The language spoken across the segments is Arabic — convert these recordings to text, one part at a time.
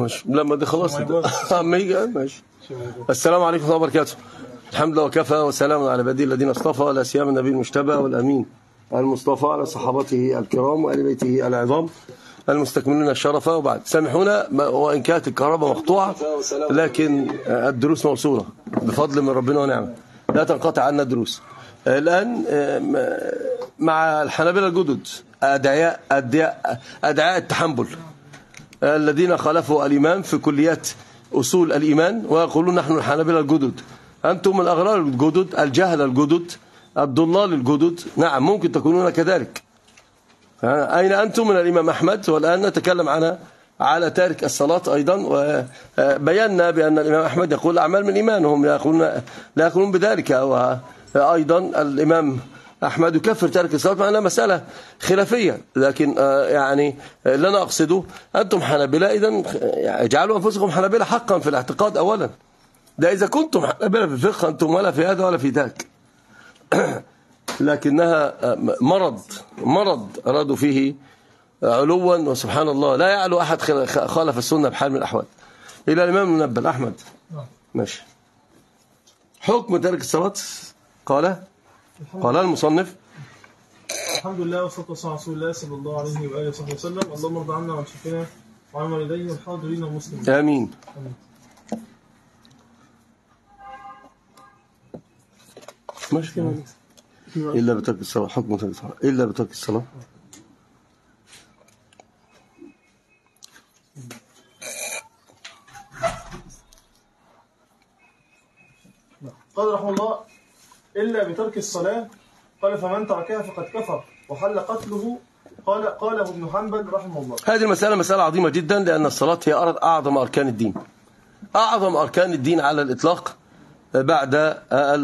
ماشي. لما دي خلاص اما يجي ماشي. السلام عليكم ورحمة الله وبركاته. الحمد لله وكفى وسلام على عباده الذين اصطفى، لا سيما النبي المجتبى والأمين المصطفى على صحابته الكرام وآل بيته العظام المستكملين الشرف. وبعد سامحونا وإن كانت الكهرباء مقطوعة لكن الدروس موصولة بفضل من ربنا ونعمه، لا تنقطع عنا الدروس. الآن مع الحنابلة الجدد أدعياء التحنبل الذين خالفوا الإمام في كليات أصول الإيمان ويقولون نحن الحنابلة الجدد. أنتم الأغرار الجدد، الجهل الجدد، الضلال الجدد. نعم ممكن تكونون كذلك. أين أنتم من الإمام أحمد؟ والآن نتكلم على تارك الصلاة أيضا، وبينا بأن الإمام أحمد يقول أعمال من الإيمان، وهم لا يقولون بذلك. وأيضا الإمام أحمد يكفر تارك الصلاة، مع أنها مسألة خلافية، لكن يعني اللي أنا أقصده أنتم حنابلة، إذن اجعلوا أنفسكم حنابلة حقا في الاعتقاد أولا. ده إذا كنتم حنابلة في الفقه أنتم ولا في هذا ولا في ذاك. لكنها مرض أرادوا فيه علوا، وسبحان الله لا يعلو أحد خالف السنة بحال من الأحوال إلى الإمام المنبل أحمد. ماشي. حكم ترك الصلاة قال المصنف: الحمد لله والصلاة والسلام على رسول الله صلى الله عليه وآله وصحبه وسلم. اللهم ارض عنا وعن شيخنا وعن والديه والحاضرين والمسلمين. آمين. ماشي. إلا بترك الصلاة. حكم ترك الصلاة إلا بترك الصلاة. قال رحمه الله: إلا بترك الصلاة. قال: فمن تركها فقد كفر وحل قتله. قاله ابن حنبل رحمه الله. هذه المسألة مسألة عظيمة جدا، لأن الصلاة هي أعظم أركان الدين، أعظم أركان الدين على الإطلاق بعد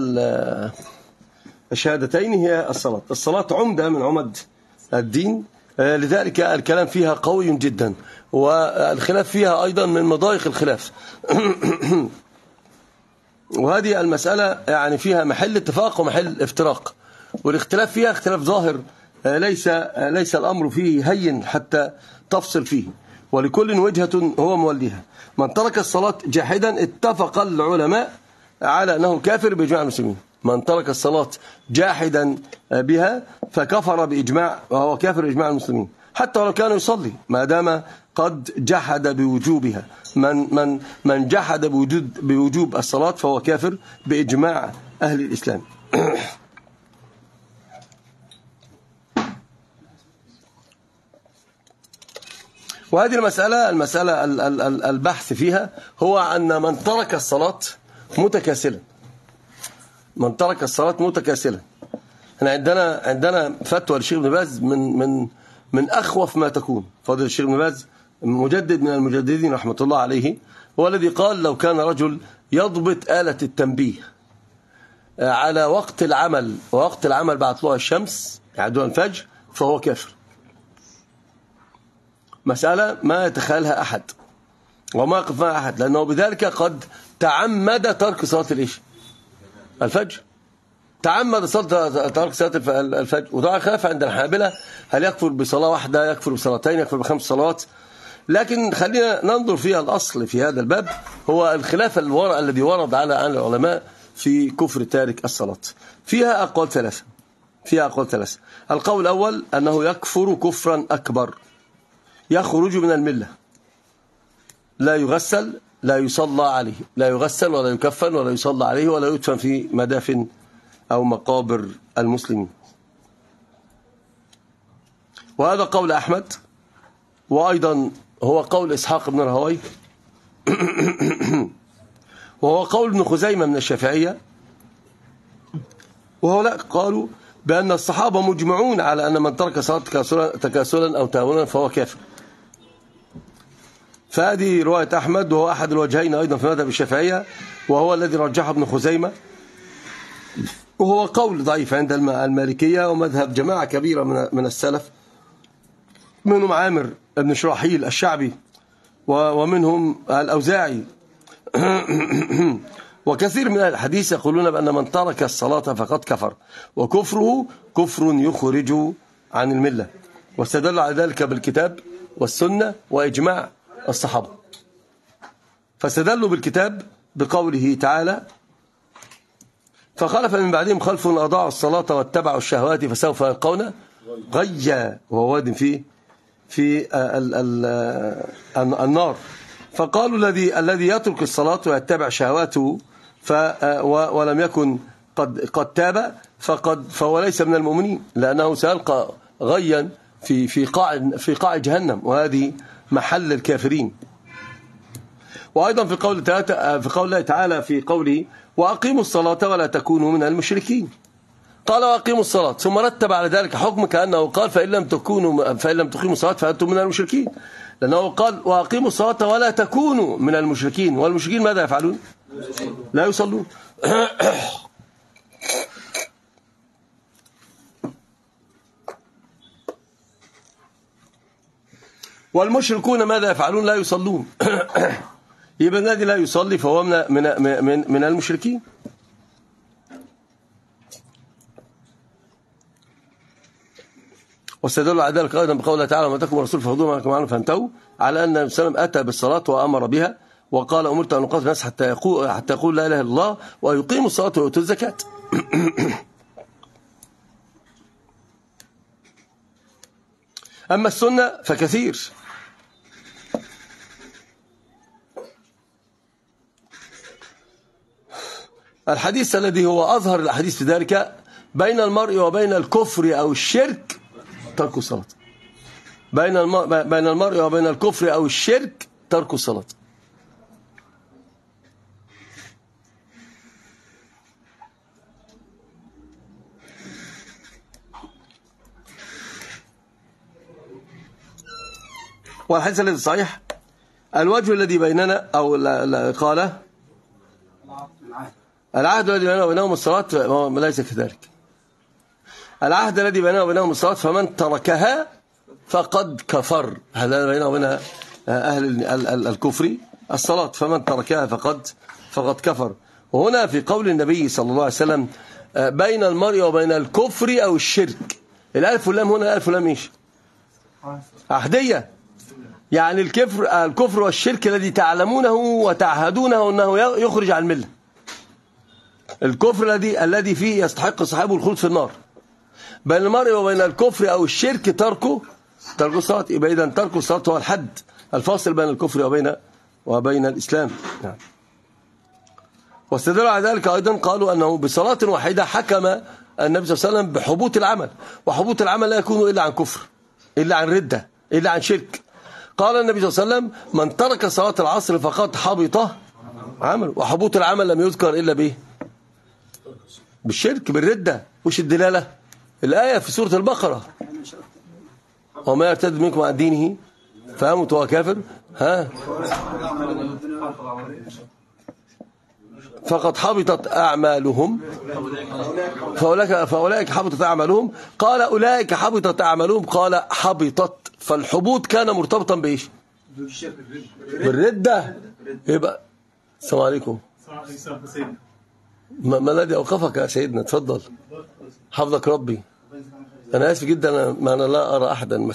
الشهادتين هي الصلاة. الصلاة عمدة من عمد الدين، لذلك الكلام فيها قوي جدا، والخلاف فيها أيضا من مضايق الخلاف. وهذه المسألة يعني فيها محل اتفاق ومحل افتراق، والاختلاف فيها اختلاف ظاهر، ليس الأمر فيه هين حتى تفصل فيه، ولكل وجهة هو موليها. من ترك الصلاة جاحدا اتفق العلماء على أنه كافر بإجماع المسلمين. من ترك الصلاة جاحدا بها فكفر بإجماع، وهو كافر بإجماع المسلمين حتى ولو كان يصلي، ما دام قد جحد بوجوبها. من جحد بوجوب الصلاة فهو كافر بإجماع أهل الإسلام. وهذه المسألة البحث فيها هو أن من ترك الصلاة متكاسلا. من ترك الصلاة متكاسلا. احنا عندنا فتوى للشيخ ابن باز من أخوف ما تكون. فضل الشيخ ابن باز مجدد من المجددين رحمة الله عليه، هو الذي قال: لو كان رجل يضبط آلة التنبيه على وقت العمل ووقت العمل بعد طلوع الشمس يعني دون الفجر فهو كافر. مسألة ما يتخيلها أحد وما يقف معها أحد، لأنه بذلك قد تعمد ترك صلاة الفجر. تعمد ترك صلاة الفجر. وطبعا خلاف عند الحنابلة هل يكفر بصلاة واحدة، يكفر بصلاتين، يكفر ب5 صلوات. لكن خلينا ننظر فيها. الأصل في هذا الباب هو الخلاف الذي ورد على العلماء في كفر تارك الصلاة. فيها أقوال ثلاثة. القول الأول أنه يكفر كفرا أكبر، يخرج من الملة، لا يغسل، لا يصلى عليه، لا يغسل ولا يكفن ولا يصلى عليه ولا يدفن في مدافن أو مقابر المسلمين. وهذا قول أحمد، وأيضا هو قول إسحاق بن راهويه، وهو قول ابن خزيمة من الشافعية. وهؤلاء قالوا بأن الصحابة مجمعون على أن من ترك صلاة تكاسلا أو تهاونا فهو كافر. فهذه رواية أحمد، وهو أحد الوجهين أيضا في مذهب الشافعية، وهو الذي رجحه ابن خزيمة، وهو قول ضعيف عند المالكية ومذهب جماعة كبيرة من السلف، منهم عامر بن شراحيل الشعبي ومنهم الأوزاعي. وكثير من الحديث يقولون بأن من ترك الصلاة فقد كفر، وكفره كفر يخرج عن الملة، واستدل على ذلك بالكتاب والسنة وإجماع الصحابة. فاستدلوا بالكتاب بقوله تعالى: فخلف من بعدهم خلف أضاعوا الصلاة واتبعوا الشهوات فسوف يلقون غيا، وهو واد في النار. فقالوا الذي يترك الصلاة ويتبع شهواته ولم يكن قد تاب فهو ليس من المؤمنين، لأنه سيلقى غيا في قاع جهنم، وهذه محل الكافرين. وأيضا في قول الله تعالى في قوله: وأقيموا الصلاة ولا تكونوا من المشركين. قال: وأقيموا الصلاة، ثم رتب على ذلك حكم كأنه قال: فإن لم تقيموا الصلاة فأنتم من المشركين، لأنه قال: وأقيموا الصلاة ولا تكونوا من المشركين. والمشركين ماذا يفعلون؟ لا يصلون. والمشركون ماذا يفعلون؟ لا يصلون. يبقى الذي لا يصلي فهو من المشركين. واستدلوا على ذلك ايضا بقوله تعالى: وما اتاكم الرسول فخذوه وما نهاكم عنه فانتهوا، على ان النبي صلى الله عليه وسلم اتى بالصلاه وامر بها، وقال: امرت ان اقاتل الناس حتى يقول لا اله الا الله ويقيموا الصلاه ويؤتوا الزكاه. اما السنه فكثير. الحديث الذي هو أظهر الحديث في ذلك: بين المرء وبين الكفر أو الشرك ترك الصلاة. بين المرء وبين الكفر أو الشرك ترك الصلاة. والحديث الذي صحيح: الوجه الذي بيننا أو قال العهد الذي بيننا وبينهم الصلاة ليس كذلك. العهد الذي بيننا وبينهم الصلاة فمن تركها فقد كفر. هذا بيننا وبين أهل الكفر الصلاة، فمن تركها فقد كفر. وهنا في قول النبي صلى الله عليه وسلم: بين المرء وبين الكفر أو الشرك، الألف واللام هنا الألف واللام إيش؟ عهدية. يعني الكفر والشرك الذي تعلمونه وتعهدونه أنه يخرج عن الملة، الكفر الذي فيه يستحق صاحبه الخلود في النار. بين المرء وبين الكفر أو الشرك ترك الصلاة. يبقى إذن ترك الصلاة هو الحد الفاصل بين الكفر وبين الإسلام. نعم. واستدلوا على ذلك أيضا قالوا أنه بصلاة واحدة حكم النبي صلى الله عليه وسلم بحبوط العمل، وحبوط العمل لا يكون إلا عن كفر، إلا عن ردة، إلا عن شرك. قال النبي صلى الله عليه وسلم: من ترك صلاة العصر فقد حبط عمل. وحبوط العمل لم يذكر إلا به بالشرك، بالردة. وش الدلالة؟ الآية في سورة البقرة: وما يرتد منكم عن دينه فيموت وهو كافر فقد حبطت أعمالهم فأولئك حبطت أعمالهم. قال: أولئك حبطت أعمالهم. قال: حبطت. فالحبوط كان مرتبطا بإيش؟ بالردة. يبقى السلام عليكم. ما الذي أوقفك يا سيدنا؟ تفضل، حفظك ربي. أنا آسف جدا، أنا لا أرى أحدا،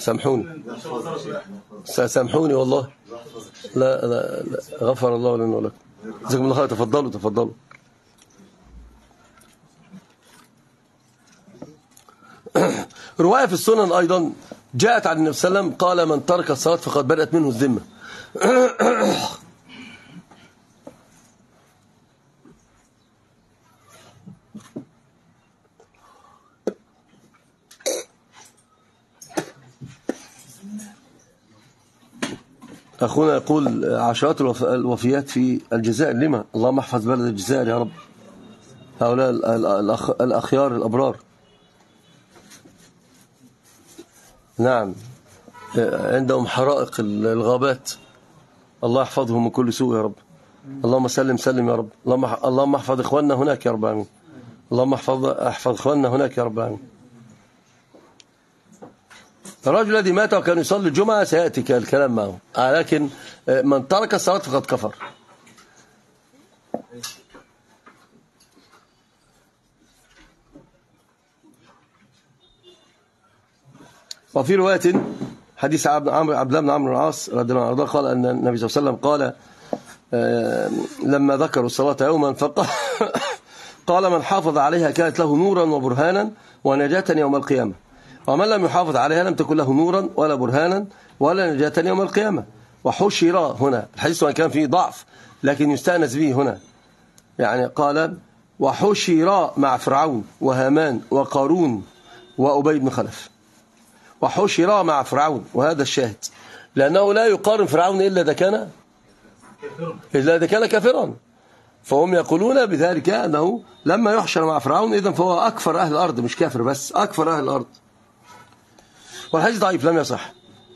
سامحوني والله. لا غفر الله لنا ولكم، جزاكم الله خير. تفضلوا. رواية في السنن أيضا جاءت عن النبي صلى الله عليه وسلم قال: من ترك الصلاة فقد بدأت منه الذمة. أخونا يقول: عشرات الوفيات في الجزائر، لما؟ اللهم احفظ بلد الجزائر يا رب، هؤلاء الأخيار الأبرار. نعم، عندهم حرائق الغابات، الله يحفظهم من كل سوء يا رب. اللهم سلم يا رب. اللهم احفظ إخواننا هناك يا رب العالمين. اللهم احفظ إخواننا هناك يا رب العالمين. الرجل الذي مات وكان يصلي الجمعة سيأتي الكلام معه، لكن من ترك الصلاة فقد كفر. وفي رواية حديث عبد الله بن عمرو بن العاص رضي الله عنه قال أن النبي صلى الله عليه وسلم قال: لما ذكروا الصلاة يوما فقال قال من حافظ عليها كانت له نورا وبرهانا ونجاة يوم القيامة، ومن لم يحافظ عليها لم تكن له نورا ولا برهانا ولا نجاة يوم القيامة. وحشر هنا الحديث وان كان فيه ضعف لكن يستأنس به هنا، يعني قال وحشر مع فرعون وهامان وقارون وأبي بن خلف، وحشر مع فرعون، وهذا الشاهد، لأنه لا يقارن فرعون إلا إذا كان كافرا. فهم يقولون بذلك أنه لما يحشر مع فرعون إذن فهو أكفر أهل الأرض، مش كافر بس، أكفر أهل الأرض. والحديث ضعيف لم يصح.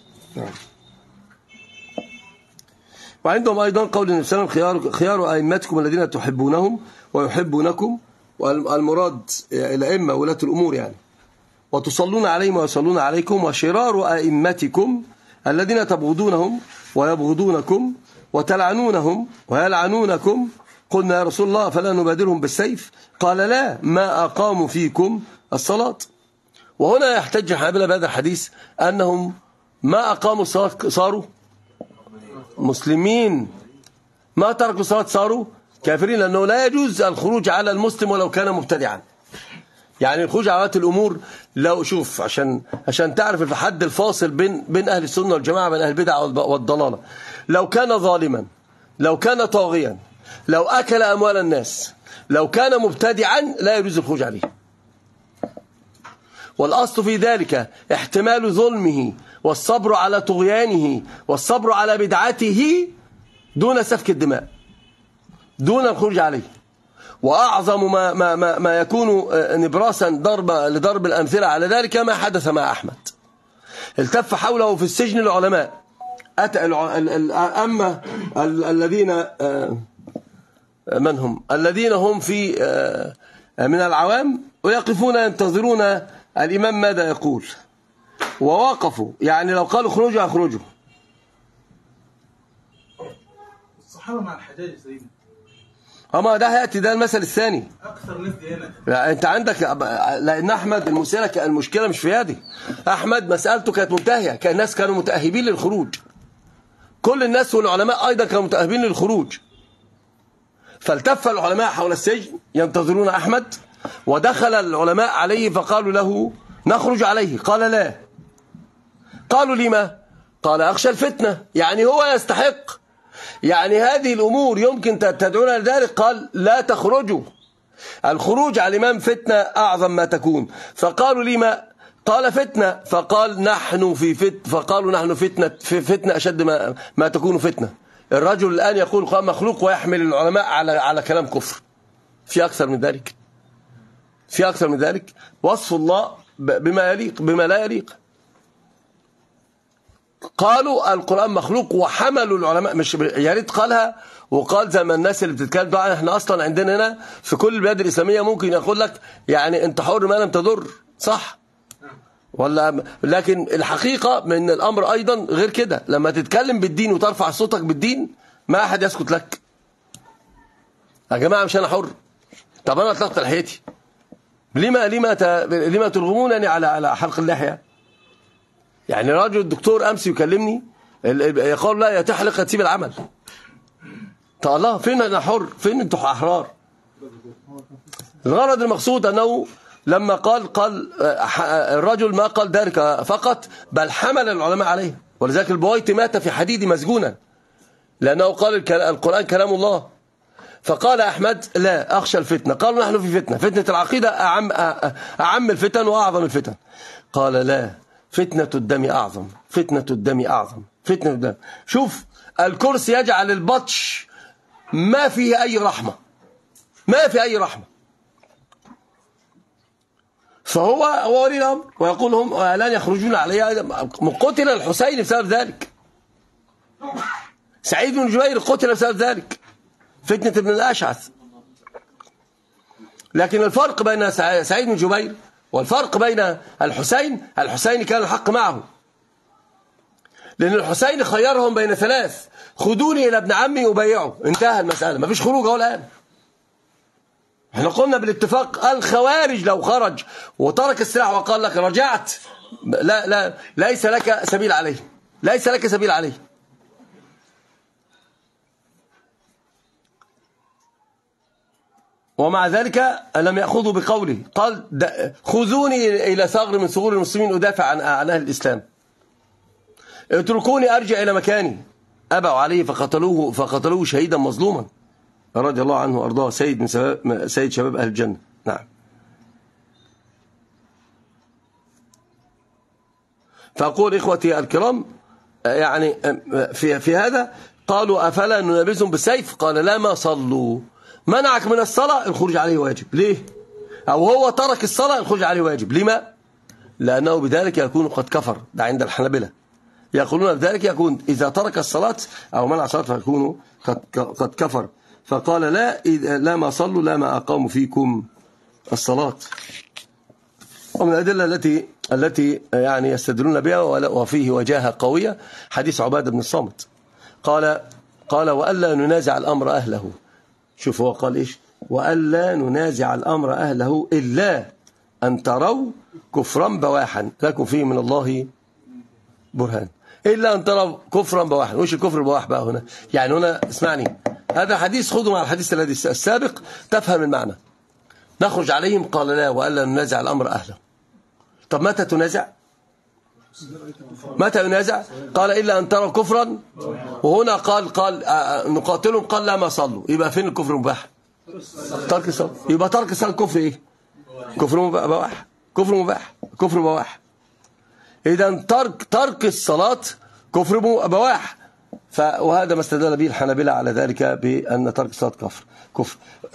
وعندهم أيضا قول النبي صلى الله عليه وسلم خيار أئمتكم الذين تحبونهم ويحبونكم، والمراد الأئمة ولاة الأمور يعني، وتصلون عليهم ويصلون عليكم، وشرار أئمتكم الذين تبغضونهم ويبغضونكم وتلعنونهم ويلعنونكم. قلنا يا رسول الله فلا نبادرهم بالسيف؟ قال لا، ما أقاموا فيكم الصلاة. وهنا يحتج الحنابلة بهذا الحديث أنهم ما أقاموا الصلاة صاروا مسلمين، ما تركوا الصلاة صاروا كافرين، لأنه لا يجوز الخروج على المسلم ولو كان مبتدعا. يعني الخروج على ولاة الأمور، لو شوف عشان تعرف الحد الفاصل بين أهل السنة والجماعة بين أهل البدع والضلالة، لو كان ظالما، لو كان طاغيا، لو أكل أموال الناس، لو كان مبتدعا لا يجوز الخروج عليه. والأصل في ذلك احتمال ظلمه والصبر على طغيانه والصبر على بدعته دون سفك الدماء، دون الخروج عليه. وأعظم ما يكون نبراسا لضرب الأمثلة على ذلك ما حدث مع أحمد. التف حوله في السجن العلماء، أتى أما الذين من هم الذين هم في من العوام ويقفون ينتظرون الإمام ماذا يقول، ووقفوا، يعني لو قالوا خروجوا يخرجوا. الصحابة مع الحجاج سيدنا، أما ده هيأتي، ده المثل الثاني. أكثر ناس ديانة. لا أنت عندك، لأن أحمد المشكلة مش في يدي. أحمد مسألته كانت منتهية، كان الناس كانوا متأهبين للخروج، كل الناس والعلماء أيضا كانوا متأهبين للخروج. فالتف العلماء حول السجن ينتظرون أحمد، ودخل العلماء عليه فقالوا له نخرج عليه، قال لا. قالوا لما؟ قال أخشى الفتنة، يعني هو يستحق، يعني هذه الأمور يمكن تدعونا لذلك. قال لا تخرجوا، الخروج على الإمام فتنة أعظم ما تكون. فقالوا لما؟ قال فتنة، فقال نحن في فقالوا نحن في فتنة أشد ما تكون فتنة. الرجل الآن يقول قام مخلوق ويحمل العلماء على كلام كفر. في أكثر من ذلك، في أكثر من ذلك. وصف الله بما يليق بما لا يليق. قالوا القرآن مخلوق وحملوا العلماء، مش يا ريت قالها وقال زي ما الناس اللي بتتكلم بقى، احنا اصلا عندنا هنا في كل البلاد الإسلامية ممكن يقول لك يعني انت حر ما لم تضر، صح ولا؟ لكن الحقيقة من الأمر أيضا غير كده، لما تتكلم بالدين وترفع صوتك بالدين ما أحد يسكت لك. يا جماعة مش أنا حر، طب أنا أطلقت لحيتي، لما ترغمونني على حلق اللحية؟ يعني راجل الدكتور أمس يكلمني يقول لا يا تحلق تسيب العمل. طب الله فين أنا حر؟ فين أنتوا أحرار؟ الغرض المقصود أنه لما قال الرجل ما قال ذلك فقط، بل حمل العلماء عليه. ولذلك البويطي مات في حديد مسجونا لأنه قال القرآن كلام الله. فقال أحمد لا أخشى الفتنة. قالوا نحن في فتنة العقيدة أعم الفتن وأعظم الفتن. قال لا، فتنة الدم أعظم، فتنة الدم أعظم، فتنة الدم. شوف الكرسي يجعل البطش ما فيه أي رحمة، ما في أي رحمة. فهو ولي الأمر ويقول هم لن يخرجون عليه. قتل الحسين بسبب ذلك، سعيد بن جبير قتل بسبب ذلك، فتنة ابن الأشعث. لكن الفرق بين سعيد بن جبير والفرق بين الحسين كان الحق معه، لأن الحسين خيرهم بين ثلاث: خذوني إلى ابن عمي وبيعوا، انتهى المسألة، ما فيش خروج أهو الآن. احنا قلنا بالاتفاق الخوارج لو خرج وترك السلاح وقال لك رجعت، لا ليس لك سبيل عليه، ليس لك سبيل عليه. ومع ذلك لم يأخذوا بقوله، قال خذوني إلى ثغر من ثغور المسلمين أدافع عن أهل الإسلام، اتركوني أرجع إلى مكاني. أبوا عليه فقتلوه شهيدا مظلوما رضي الله عنه وأرضاه، سيد شباب أهل الجنة. نعم. فأقول إخوتي الكرام يعني في هذا قالوا أفلا ننابزهم بالسيف؟ قال لا، ما صلوا. منعك من الصلاة، الخروج عليه واجب. ليه؟ أو هو ترك الصلاة، الخروج عليه واجب. لما؟ لأنه بذلك يكون قد كفر. ده عند الحنابلة يقولون بذلك يكون إذا ترك الصلاة أو منع الصلاة فيكون قد كفر. فقال لا ما صلوا، لا ما أقاموا فيكم الصلاة. ومن الأدلة التي يعني يستدلون بها وفيه وجاهة قوية حديث عبادة بن الصامت، قال وألا ننازع الأمر أهله. شوف هو قال إيش؟ وألا ننازع الأمر أهله إلا أن تروا كفرا بواحا لكم فيه من الله برهان. إلا أن تروا كفرا بواحا. وش الكفر البواح بقى هنا؟ يعني هنا اسمعني، هذا حديث خذوا مع الحديث الذي السابق تفهم المعنى. نخرج عليهم، قال لا وألا ننازع الأمر أهله. طب متى تنازع؟ متى ينازع؟ قال إلا أن تروا كفرا، وهنا قال نقاتلهم، قال لا ما صلوا. يبقى فين الكفر المباح؟ ترك الصلاة. يبقى ترك الصلاة كفر إيه؟ كفر مباح. كفر مباح، كفر بواح. إذا ترك الصلاة كفر بواح. وهذا ما استدل به الحنابلة على ذلك بأن ترك الصلاة كفر.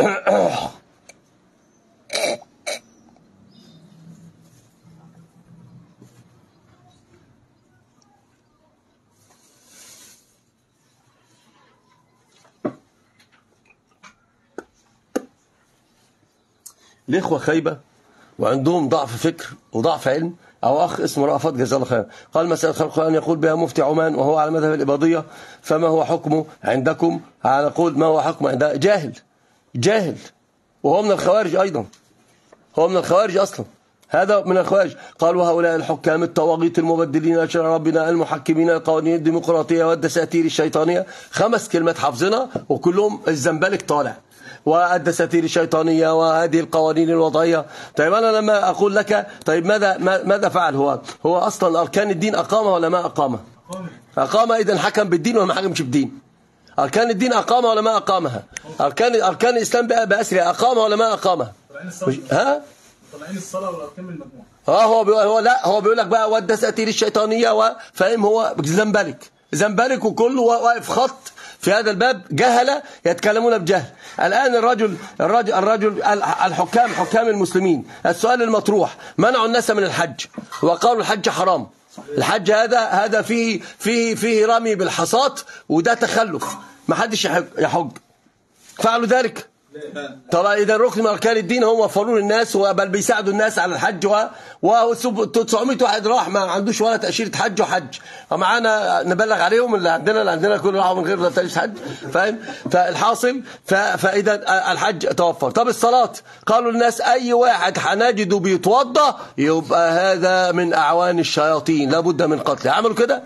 الإخوة خيبة وعندهم ضعف فكر وضعف علم. أو أخ اسمه رأفت جزاه الله خير قال مسألة خلق القرآن يقول بها مفتي عمان وهو على مذهب الإباضية، فما هو حكمه عندكم؟ نقول ما هو حكمه عندنا؟ جاهل وهو من الخوارج أيضا، هو من الخوارج أصلا، هذا من الخوارج. قال وهؤلاء الحكام الطواغيت المبدلين لشرع ربنا المحكمين القوانين الديمقراطية والدساتير الشيطانية. 5 كلمات حافظنا وكلهم الزنبلك طالع، والدساتير الشيطانية وهذه القوانين الوضعية. طيب أنا لما أقول لك طيب ماذا فعل هو أصلا أركان الدين أقامها ولا ما أقامها؟ أقامها. إذن حكم بالدين ولا ما حكمش بالدين؟ أركان الدين أقامها ولا ما أقامها؟ أركان الإسلام بأسرها أقامها ولا ما أقامها؟ طالعين الصلاة والأركان من المجموعة. هو بيقول لك بقى والدساتير الشيطانية فاهم؟ هو زنبلك وكله واقف خط في هذا الباب. جهلة يتكلمون بجهل. الآن الرجل حكام المسلمين، السؤال المطروح منعوا الناس من الحج وقالوا الحج حرام. الحج هذا فيه رمي بالحصات وده تخلف، ما حدش يحج. فعلوا ذلك. طبعا إذا ركن من أركان الدين هم وفرون الناس بل بيساعدوا الناس على الحج، و 900 واحد راح ما عندوش ولا تأشيرة حج وحج، ومعانا نبلغ عليهم اللي عندنا كل راحوا من غير تأشيرة حج، فاهم؟ فالحاصل فإذا الحج توفر. طب الصلاة قالوا الناس أي واحد هنجده بيتوضى يبقى هذا من أعوان الشياطين لابد من قتله. عملوا كده؟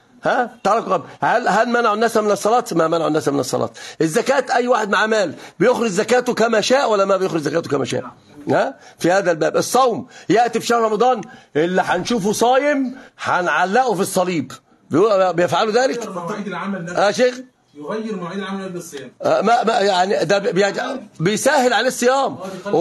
هل منعوا الناس من الصلاة؟ ما منعوا الناس من الصلاة. الزكاة أي واحد مع مال بيخرج زكاته كما شاء ولا ما بيخرج زكاته كما شاء؟ في هذا الباب. الصوم يأتي في شهر رمضان اللي هنشوفه صايم هنعلقه في الصليب، بيفعلوا ذلك؟ شيخ يغير مواعيد العمل قبل الصيام. يعني ده بيسهل على الصيام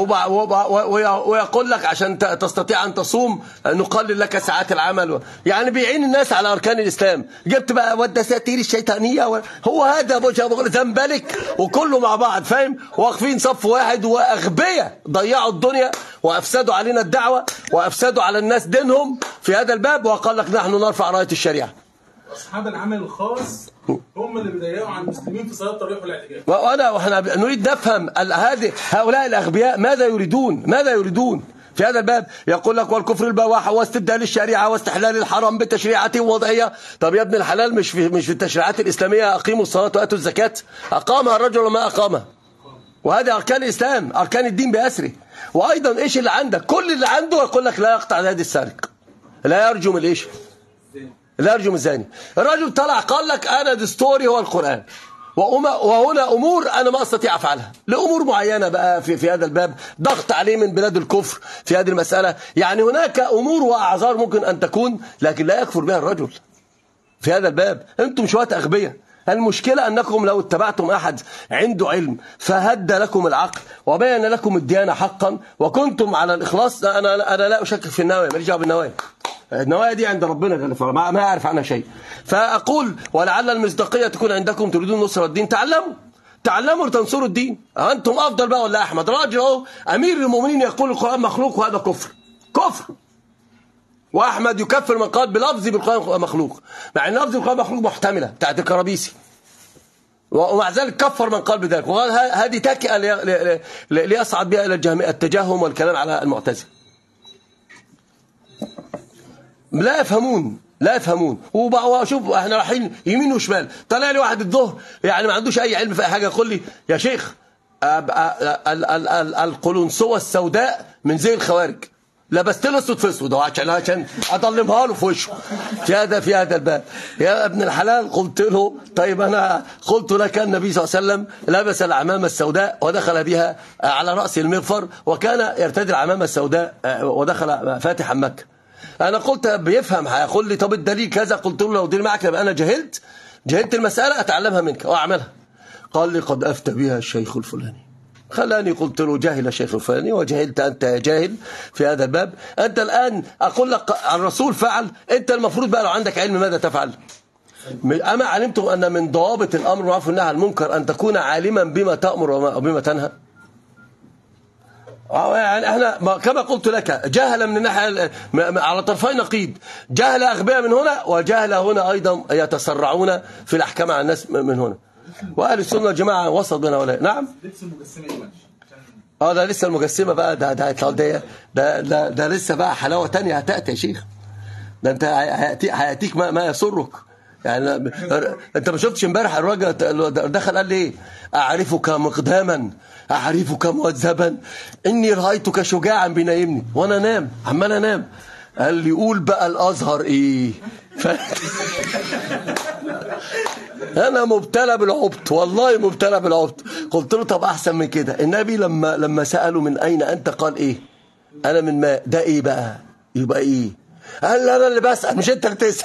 ويقول لك عشان تستطيع أن تصوم نقلل لك ساعات العمل، يعني بيعين الناس على أركان الإسلام. جبت بقى والدساتير الشيطانية هو هذا بقول ذنبلك وكله مع بعض، فاهم؟ واقفين صف واحد وأغبياء ضيعوا الدنيا وأفسدوا علينا الدعوة وأفسدوا على الناس دينهم في هذا الباب. وقال لك نحن نرفع راية الشريعة. أصحاب العمل الخاص هم اللي بيضيعوا على المسلمين في صلاة التراويح والاعتكاف. واحنا نريد نفهم هؤلاء الأغبياء ماذا يريدون في هذا الباب. يقول لك والكفر البواح واستبدال الشريعة واستحلال الحرام بالتشريعات الوضعية. طب يا ابن الحلال مش في التشريعات الإسلامية أقيموا الصلاة وآتوا الزكاة؟ أقامها الرجل وما أقامها، وهذا أركان الإسلام، أركان الدين بأسره. وأيضا إيش اللي عندك؟ كل اللي عنده يقول لك لا يقطع يد السارق، لا يرجم الزاني. الرجل طلع قال لك أنا دستوري هو القرآن، وهنا أمور أنا ما أستطيع أفعلها لأمور معينة بقى في هذا الباب، ضغط عليه من بلاد الكفر في هذه المسألة. يعني هناك أمور وأعذار ممكن أن تكون، لكن لا يكفر بها الرجل في هذا الباب. أنتم شوية أغبياء. المشكلة أنكم لو اتبعتم أحد عنده علم فهدى لكم العقل وبين لكم الديانة حقا وكنتم على الإخلاص. أنا لا أشكك في النوايا، ماليش دعوة بالنوايا. النوايا دي عند ربنا جل وعلا، ما أعرف عنها شيء. فأقول ولعل المصداقية تكون عندكم، تريدون نصر الدين، تعلموا لتنصروا الدين. أنتم أفضل بقى ولا أحمد؟ راجل أهو أمير المؤمنين يقول القرآن مخلوق وهذا كفر. وأحمد يكفر من قال بلفظ بالقرآن مخلوق، مع أن لفظ بالقرآن مخلوق محتملة بتاعت الكرابيسي، ومع ذلك كفر من قال بذلك، وقال هذه تكئة ليصعد بها إلى التجهم والكلام على المعتزلة. لا يفهمون. وشوف احنا رايحين يمين وشمال. طلع لي واحد الظهر يعني ما عندوش اي علم في اي حاجه، يقول لي يا شيخ القلنسوه السوداء من زي الخوارج، لبست له اسود في اسود عشان اضلمها له في وشه في هذا الباب. يا ابن الحلال، قلت له طيب انا قلت لك النبي صلى الله عليه وسلم لبس العمامه السوداء ودخل بها على راس المغفر، وكان يرتدي العمامه السوداء ودخل فاتحا مكه. انا قلت بيفهم، هيقول لي طب الدليل كذا. قلت له لو دليل معك يبقى انا جهلت المساله، اتعلمها منك واعملها. قال لي قد افتى بها الشيخ الفلاني. خلاني قلت له جاهل الشيخ الفلاني وجهلت أنت جاهل في هذا الباب. أنت الآن أقول لك الرسول فعل، أنت المفروض بقى لو عندك علم ماذا تفعل؟ أما علمتم أن من ضوابط الأمر والنهي عن المنكر أن تكون عالما بما تأمر وبما تنهى. يعني احنا كما قلت لك جهل من الناحية على طرفي نقيض، جهل أغبياء من هنا وجهل هنا أيضا يتسرعون في الأحكام على الناس من هنا. واهل السنه والجماعه وسط بين هؤلاء. نعم. لبس المجسمه ده لسه المجسمه بقى، ده لسه بقى حلاوه تانية هتاتي يا شيخ. ده انت هياتيك ما يسرك. يعني انت ما شفتش امبارح الراجل دخل قال لي ايه؟ اعرفك مقداما، اعرفك مؤذبا، اني رايتك شجاعا بينايمني وانا نام، عمال انام. قال لي قول بقى الازهر ايه؟ انا مبتلى بالعبط، والله مبتلى بالعبط. قلت له طب احسن من كده، النبي لما سالوا من اين انت قال ايه؟ انا من ماء. ده ايه بقى؟ يبقى ايه؟ قال لي انا اللي بسال مش انت اللي تسال.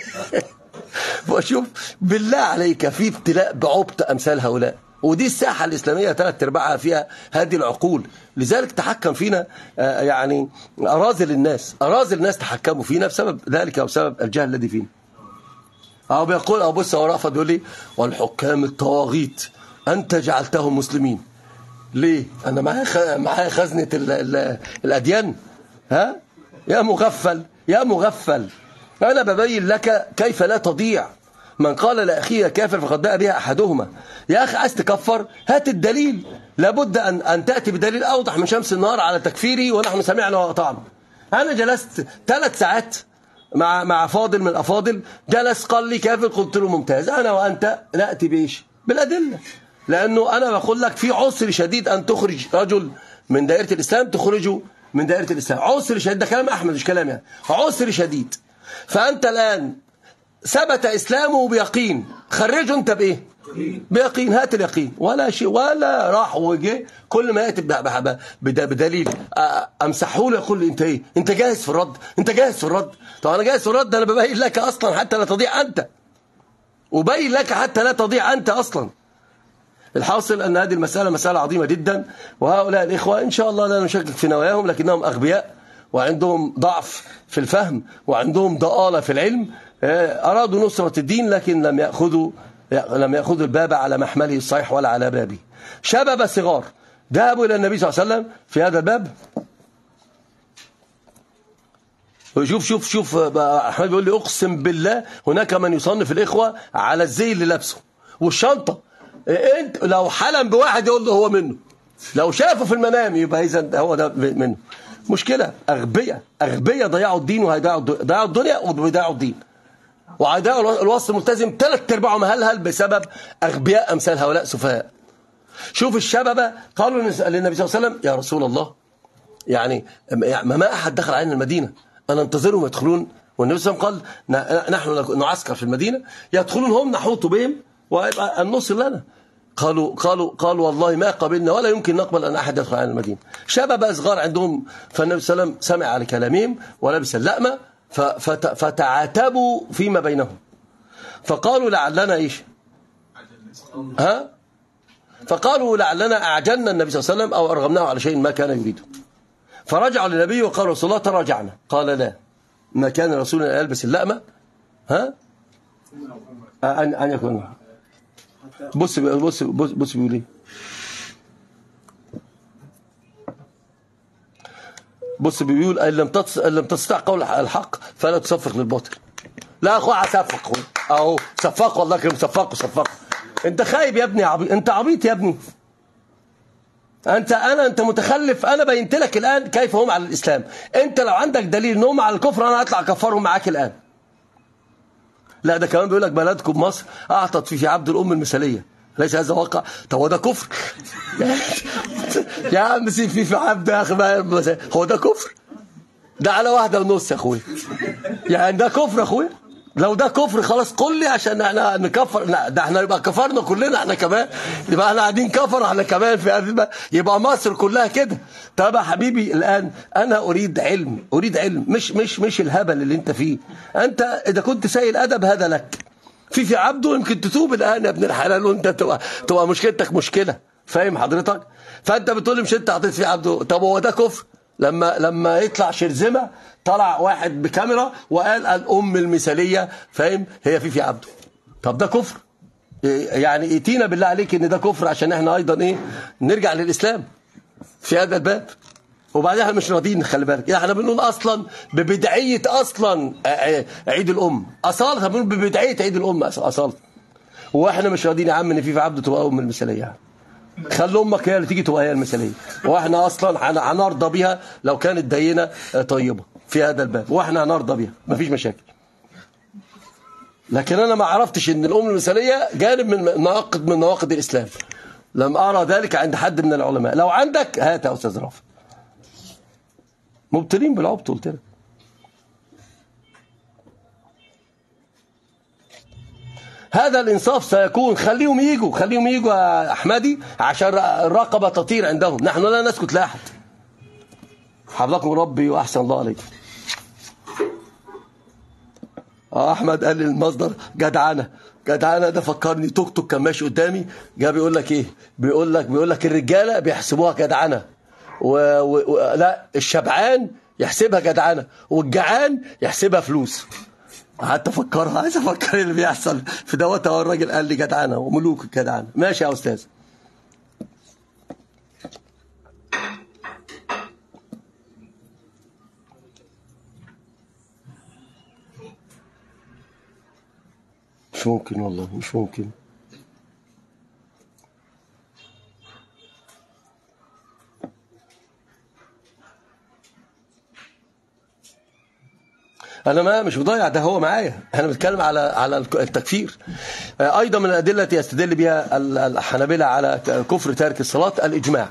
وشوف بالله عليك في ابتلاء بعبط امثال هؤلاء، ودي الساحه الاسلاميه 3/4 فيها هذه العقول. لذلك تحكم فينا يعني اراذل الناس تحكموا فينا بسبب ذلك وبسبب الجهل الذي فينا. أو بيقول أبو بص ورأفت بيقول لي والحكام الطواغيت أنت جعلتهم مسلمين. ليه؟ أنا معايا خزنة الأديان. ها؟ يا مغفل أنا ببين لك كيف لا تضيع. من قال لأخيه كافر فقد باء بها أحدهما. يا أخي عايز تكفر هات الدليل، لابد أن تأتي بدليل أوضح من شمس النهار على تكفيري ونحن سمعنا وأطعنا. أنا جلست 3 ساعات مع فاضل من الأفاضل، جلس قال لي كافر، قلت له ممتاز. أنا وأنت نأتي بإيش؟ بالأدلة. لأنه أنا بقول لك في عسر شديد أن تخرج رجل من دائرة الإسلام، تخرجه من دائرة الإسلام. عسر شديد، ده كلام أحمد مش كلام يعني. عسر شديد. فأنت الآن ثبت إسلامه بيقين، خرجه أنت بإيه؟ بيقين. هات اليقين ولا شيء، ولا راح وجه. كل ما يأتي بدليل أمسحه له يقول لي أنت إيه؟ أنت جاهز في الرد؟ طب أنا جاهز في الرد، أنا ببين لك أصلا حتى لا تضيع أنت، وبين لك حتى لا تضيع أنت أصلا. الحاصل أن هذه المسألة مسألة عظيمة جدا، وهؤلاء الإخوة إن شاء الله لا نشكك في نواياهم، لكنهم أغبياء وعندهم ضعف في الفهم وعندهم ضآلة في العلم. أرادوا نصرة الدين لكن لم يأخذوا الباب على محمله الصحيح ولا على بابه. شباب صغار ذهبوا إلى النبي صلى الله عليه وسلم في هذا الباب. شوف أحمد بيقول لي أقسم بالله هناك من يصنف الإخوة على الزي اللي لابسه والشنطة. انت لو حلم بواحد يقول له هو منه، لو شافه في المنام يبقى إذا هو ده منه. مشكلة أغبياء ضيعوا الدين وضيعوا الدنيا وضيعوا الدين، وعداء الوسط الملتزم 3/4 مهلهل بسبب أغبياء أمثال هؤلاء سفهاء. شوف الشباب قالوا للنبي صلى الله عليه وسلم يا رسول الله، يعني ما أحد دخل علينا المدينة، أنا انتظرهم يدخلون. والنبي صلى الله عليه وسلم قال نحن نعسكر في المدينة، يدخلون هم نحوط بهم ويبقى النص لنا. قالوا والله ما قبلنا ولا يمكن نقبل أن أحد يدخل على المدينة. شباب صغار عندهم، فالنبي صلى الله عليه وسلم سمع على كلامهم ولبس اللأمة فتعاتبوا فيما بينهم، فقالوا لعلنا إيش فقالوا لعلنا أعجلنا النبي صلى الله عليه وسلم أو أرغمناه على شيء ما كان يريده. فرجعوا للنبي وقالوا رسول الله تراجعنا. قال لا، ما كان رسول الله يلبس اللأمة أن يكون. بص بيقول ايه. بص بيقول ان لم تستطع قول الحق فلا تصفق للباطل. لا اخويا صفق اهو، صفق والله كده، صفق. انت خايب يا ابني، عبيط، انت عبيط يا ابني. انت متخلف. انا بينت لك الان كيف هم على الاسلام. انت لو عندك دليل ان هم على الكفر انا هطلع اكفرهم معاك الان. لا ده كمان بيقول لك بلدكم مصر اعطت في عبد الام المثاليه، ليس هذا واقع؟ طب هو ده كفر؟ يا عم سيب في عبد يا اخي، هو ده كفر؟ ده على 1.5 يا اخويا، يعني ده كفر يا اخويا؟ لو ده كفر خلاص قل لي عشان احنا نكفر. لا ده احنا يبقى كفرنا كلنا احنا كمان، يبقى احنا قاعدين كفر احنا كمان في هذه، يبقى مصر كلها كده. طب يا حبيبي الان انا اريد علم، مش الهبل اللي انت فيه. انت اذا كنت سيء الادب هذا لك، في عبده يمكن تتوب الان يا ابن الحلال، وانت تبقى مشكلتك مشكله. فاهم حضرتك؟ فانت بتقول لي مش انت حطيت في عبده. طب هو ده كفر؟ لما يطلع شرذمه طلع واحد بكاميرا وقال الام المثاليه، فاهم، هي في عبده. طب ده كفر؟ يعني ائتينا بالله عليك ان ده كفر عشان احنا ايضا ايه نرجع للاسلام في هذا الباب. وبعدين احنا مش راضيين، خلي بالك، احنا بنقول اصلا ببدعيه اصلا عيد الام اصاله، بنقول ببدعيه عيد الام اصاله، واحنا مش راضيين يا عم ان في عبده تبقى ام المثاليه. يعني خلي امك هي اللي تيجي تبقى هي المثاليه، واحنا اصلا هنرضى بيها لو كانت دينه طيبه في هذا الباب، واحنا هنرضى بيها مفيش مشاكل. لكن انا ما عرفتش ان الام المثاليه جانب من نواقض الاسلام، لم ارى ذلك عند حد من العلماء. لو عندك هات يا استاذ رافع. مبتلين بالعبط قلت لك. هذا الانصاف سيكون، خليهم يجوا يا احمدي عشان الرقبه تطير عندهم. نحن لا نسكت لاحد. حفظكم ربي واحسن الله عليكم. احمد قال لي المصدر جدعنه ده فكرني توك توك كان ماشي قدامي، جاء بيقول لك ايه، بيقول لك الرجاله بيحسبوها جدعنه لا الشبعان يحسبها جدعنه والجعان يحسبها فلوس. قعدت افكرها، عايز افكر اللي بيحصل في دوت. اهو الراجل قال لي جدعنه وملوك الجدعنه. ماشي يا استاذ. مش ممكن والله، مش ممكن. انا مش بضيع، ده هو معايا. احنا بنتكلم على التكفير. ايضا من الادله التي يستدل بها الحنابلة على كفر تارك الصلاه الاجماع.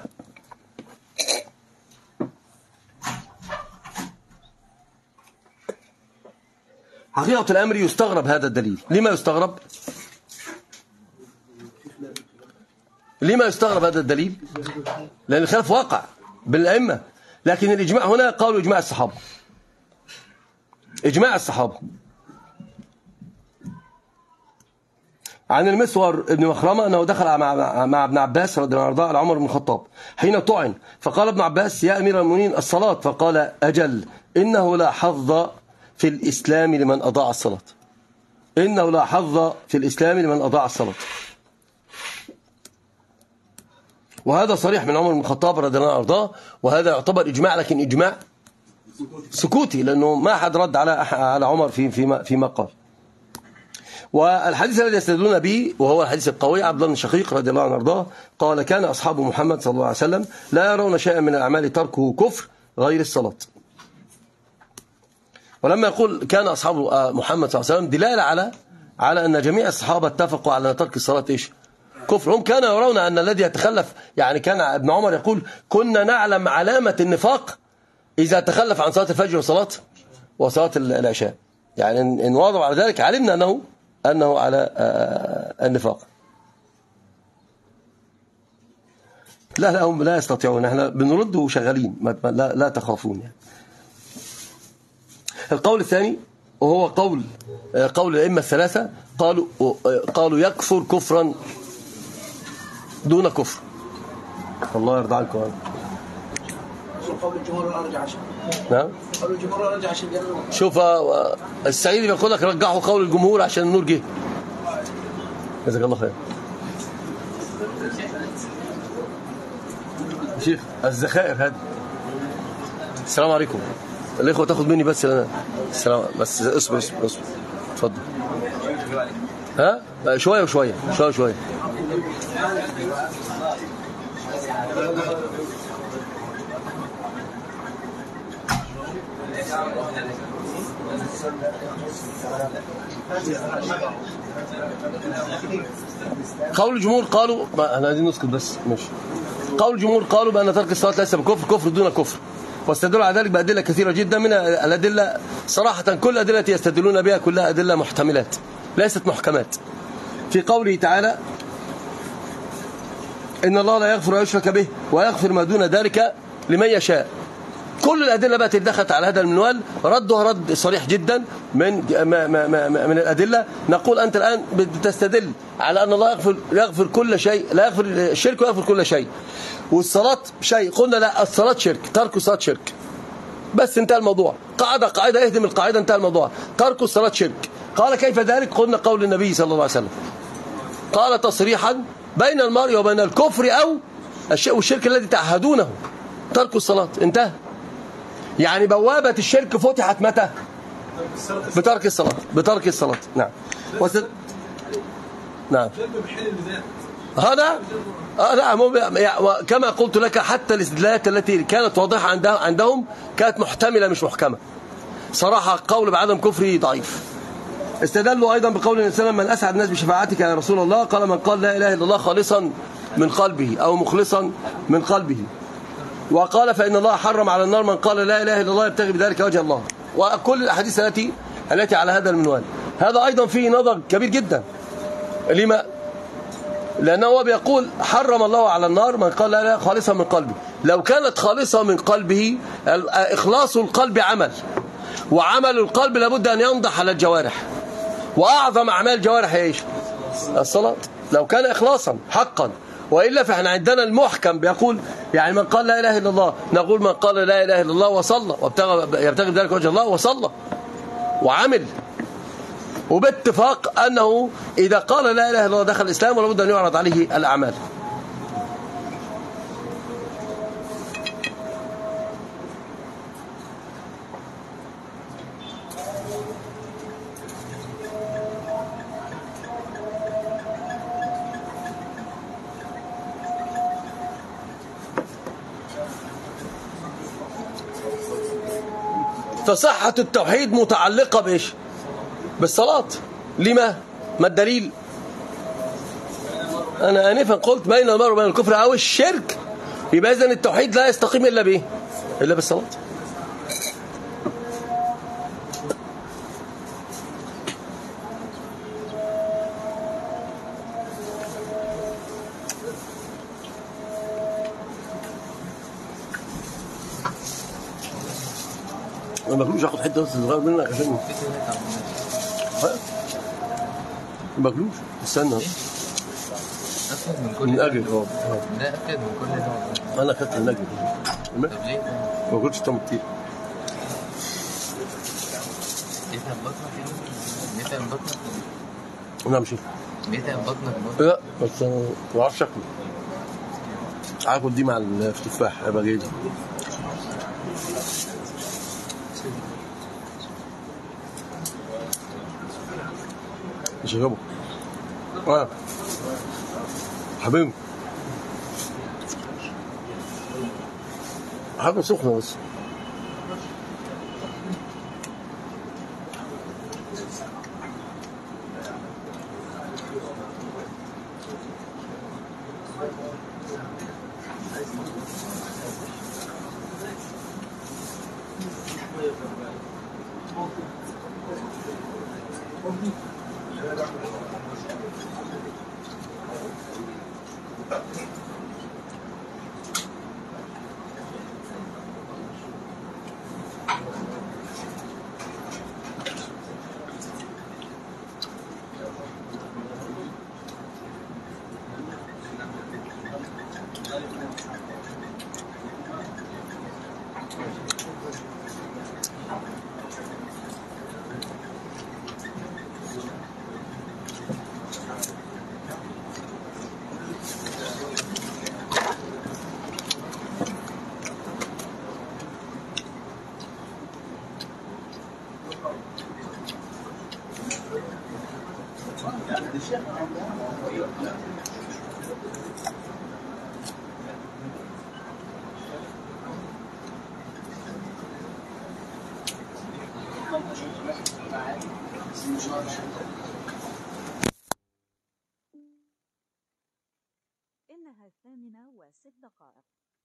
حقيقه الامر يستغرب هذا الدليل. لما يستغرب؟ لما يستغرب هذا الدليل؟ لان الخلاف واقع بالائمه، لكن الاجماع هنا قالوا اجماع الصحابه. إجماع الصحابة. عن المسور ابن مخرمة أنه دخل مع ابن عباس رضي الله عنه على عمر بن الخطاب حين طعن، فقال ابن عباس يا أمير المؤمنين الصلاة، فقال أجل إنه لا حظ في الإسلام لمن أضاع الصلاة. إنه لا حظ في الإسلام لمن أضاع الصلاة. وهذا صريح من عمر بن الخطاب رضي الله عنه، وهذا يعتبر إجماع، لكن إجماع سكوتي، لأنه ما حد رد على عمر فيما قال. والحديث الذي يستدلون به وهو الحديث القوي، عبد الله بن شقيق رضي الله عنه وارضاه قال كان أصحاب محمد صلى الله عليه وسلم لا يرون شيئا من الأعمال تركه كفر غير الصلاة. ولما يقول كان أصحاب محمد صلى الله عليه وسلم دلالة على أن جميع الصحابة اتفقوا على ترك الصلاة إيش؟ كفر. هم كانوا يرون أن الذي يتخلف، يعني كان ابن عمر يقول كنا نعلم علامة النفاق إذا تخلف عن صلاة الفجر وصلاة العشاء. يعني إن واضعوا على ذلك علمنا أنه على النفاق. لا هم لا يستطيعون، احنا بنرد وشغالين، لا تخافون يعني. القول الثاني وهو قول الأئمة الثلاثة، قالوا يكفر كفرا دون كفر. الله يرضى عنكم. قول الجمهور الأرجح عشان. نعم. قول الجمهور الأرجح عشان شوف السعيد بيقول لك رجحوا قول الجمهور عشان النور جه. جزاك الله خير. شيخ الذخائر هذه. السلام عليكم. الإخوة تاخد مني بس لنا. السلام بس اصبر اتفضل. ها شوية وشوية. قول الجمهور قالوا احنا عايزين نسكت بس ماشي. قول الجمهور قالوا بأن ترك الصلاة ليس بكفر، كفر دون كفر، واستدلوا على ذلك بأدلة كثيرة جدا. من الأدلة صراحة كل الأدلة التي يستدلون بها كلها أدلة محتملات ليست محكمات. في قوله تعالى إن الله لا يغفر أن يشرك به ويغفر ما دون ذلك لمن يشاء. كل الأدلة بقى دخلت على هذا المنوال، ردها رد صريح جدا من الأدلة. نقول أنت الآن بتستدل على أن الله يغفر كل شيء، لا يغفر الشرك ويغفر كل شيء، والصلاة شيء. قلنا لا، الصلاة شرك، ترك الصلاة شرك، بس انتهى الموضوع. قاعدة اهدم القاعدة، انتهى الموضوع. ترك الصلاة شرك. قال كيف ذلك؟ قلنا قول النبي صلى الله عليه وسلم قال تصريحا بين المرء وبين الكفر أو والشرك الذي تعهدونه ترك الصلاة. انتهى. يعني بوابة الشرك فتحت متى؟ بترك الصلاة. نعم. نعم. هذا كما قلت لك، حتى الاستدلالات التي كانت واضحة عندهم كانت محتملة مش محكمة. صراحة قول بعدم كفره ضعيف. استدلوا أيضا بقول النبي صلى الله عليه وسلم من أسعد الناس بشفاعتك يا رسول الله؟ قال من قال لا إله إلا الله خالصا من قلبه أو مخلصا من قلبه. وقال فإن الله حرم على النار من قال لا إله إلا الله يبتغي بذلك وجه الله. وكل الأحاديث التي على هذا المنوال. هذا أيضا فيه نظر كبير جدا. لما؟ لأنه هو بيقول حرم الله على النار من قال لا إله خالصا من قلبه. لو كانت خالصة من قلبه، إخلاص القلب عمل، وعمل القلب لابد أن ينضح على الجوارح، وأعظم أعمال الجوارح هي الصلاة لو كان إخلاصا حقا. وإلا فإحنا عندنا المحكم بيقول يعني من قال لا إله إلا الله، نقول من قال لا إله إلا الله وصلى يبتغي بذلك وجه الله وصلى وعمل، وباتفاق أنه إذا قال لا إله إلا الله دخل الإسلام، ولابد أن يعرض عليه الأعمال. فصحة التوحيد متعلقة بإيش؟ بالصلاة. لما؟ ما الدليل؟ أنا آنفا قلت بين المرء وبين الكفر أو الشرك. يبقى إذن التوحيد لا يستقيم إلا بإيه؟ إلا بالصلاة. ما باكلوش، اخد حته بس صغيره منك عشان ما باكلوش. استنى من اجل لا اكد من كل ده. انا اكلت من اجل. طب ليه ما باكلش طعم كتير؟ بيتعب بطنك نعم شيخ. بيتعب بطنك؟ لا بس ما بعرفش شكله. هاكل دي مع التفاح هيبقى جيد. مش هجيبه حبيبي، حاجة سخنة بس. إنها 8:06.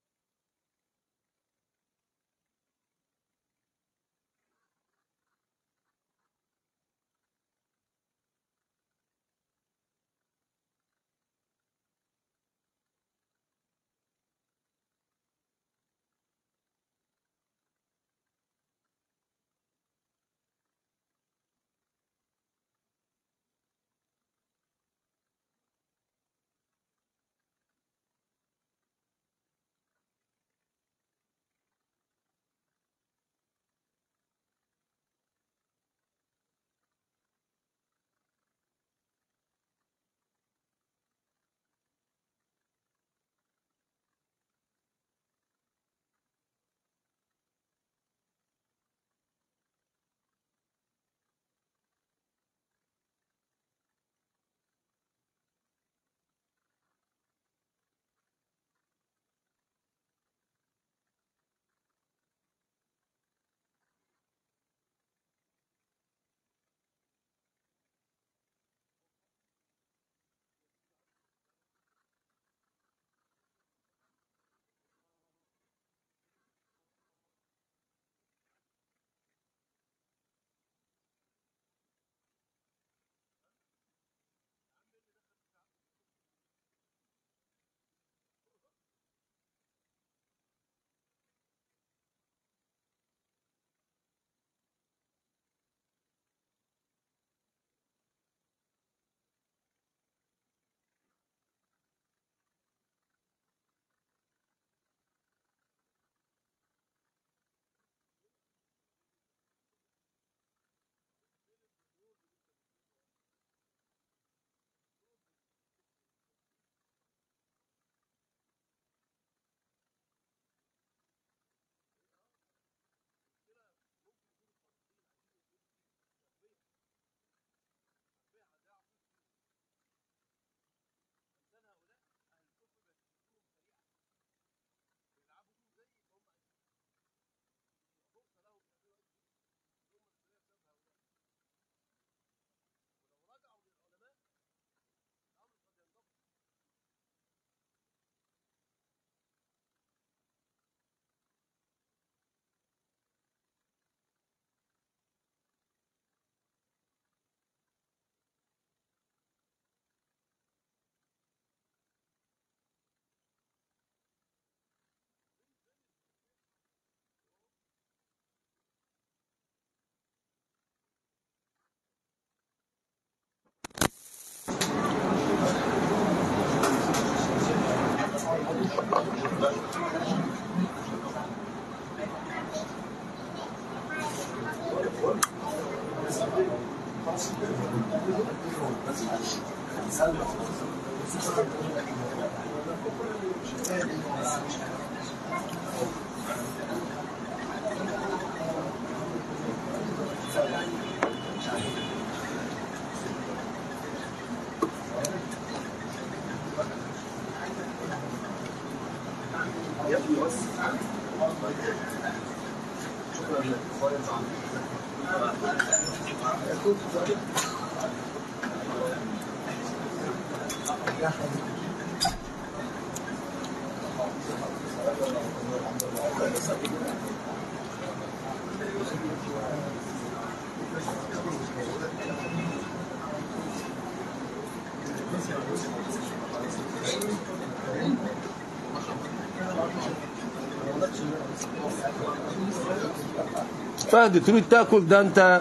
فهد تريد تأكل؟ ده أنت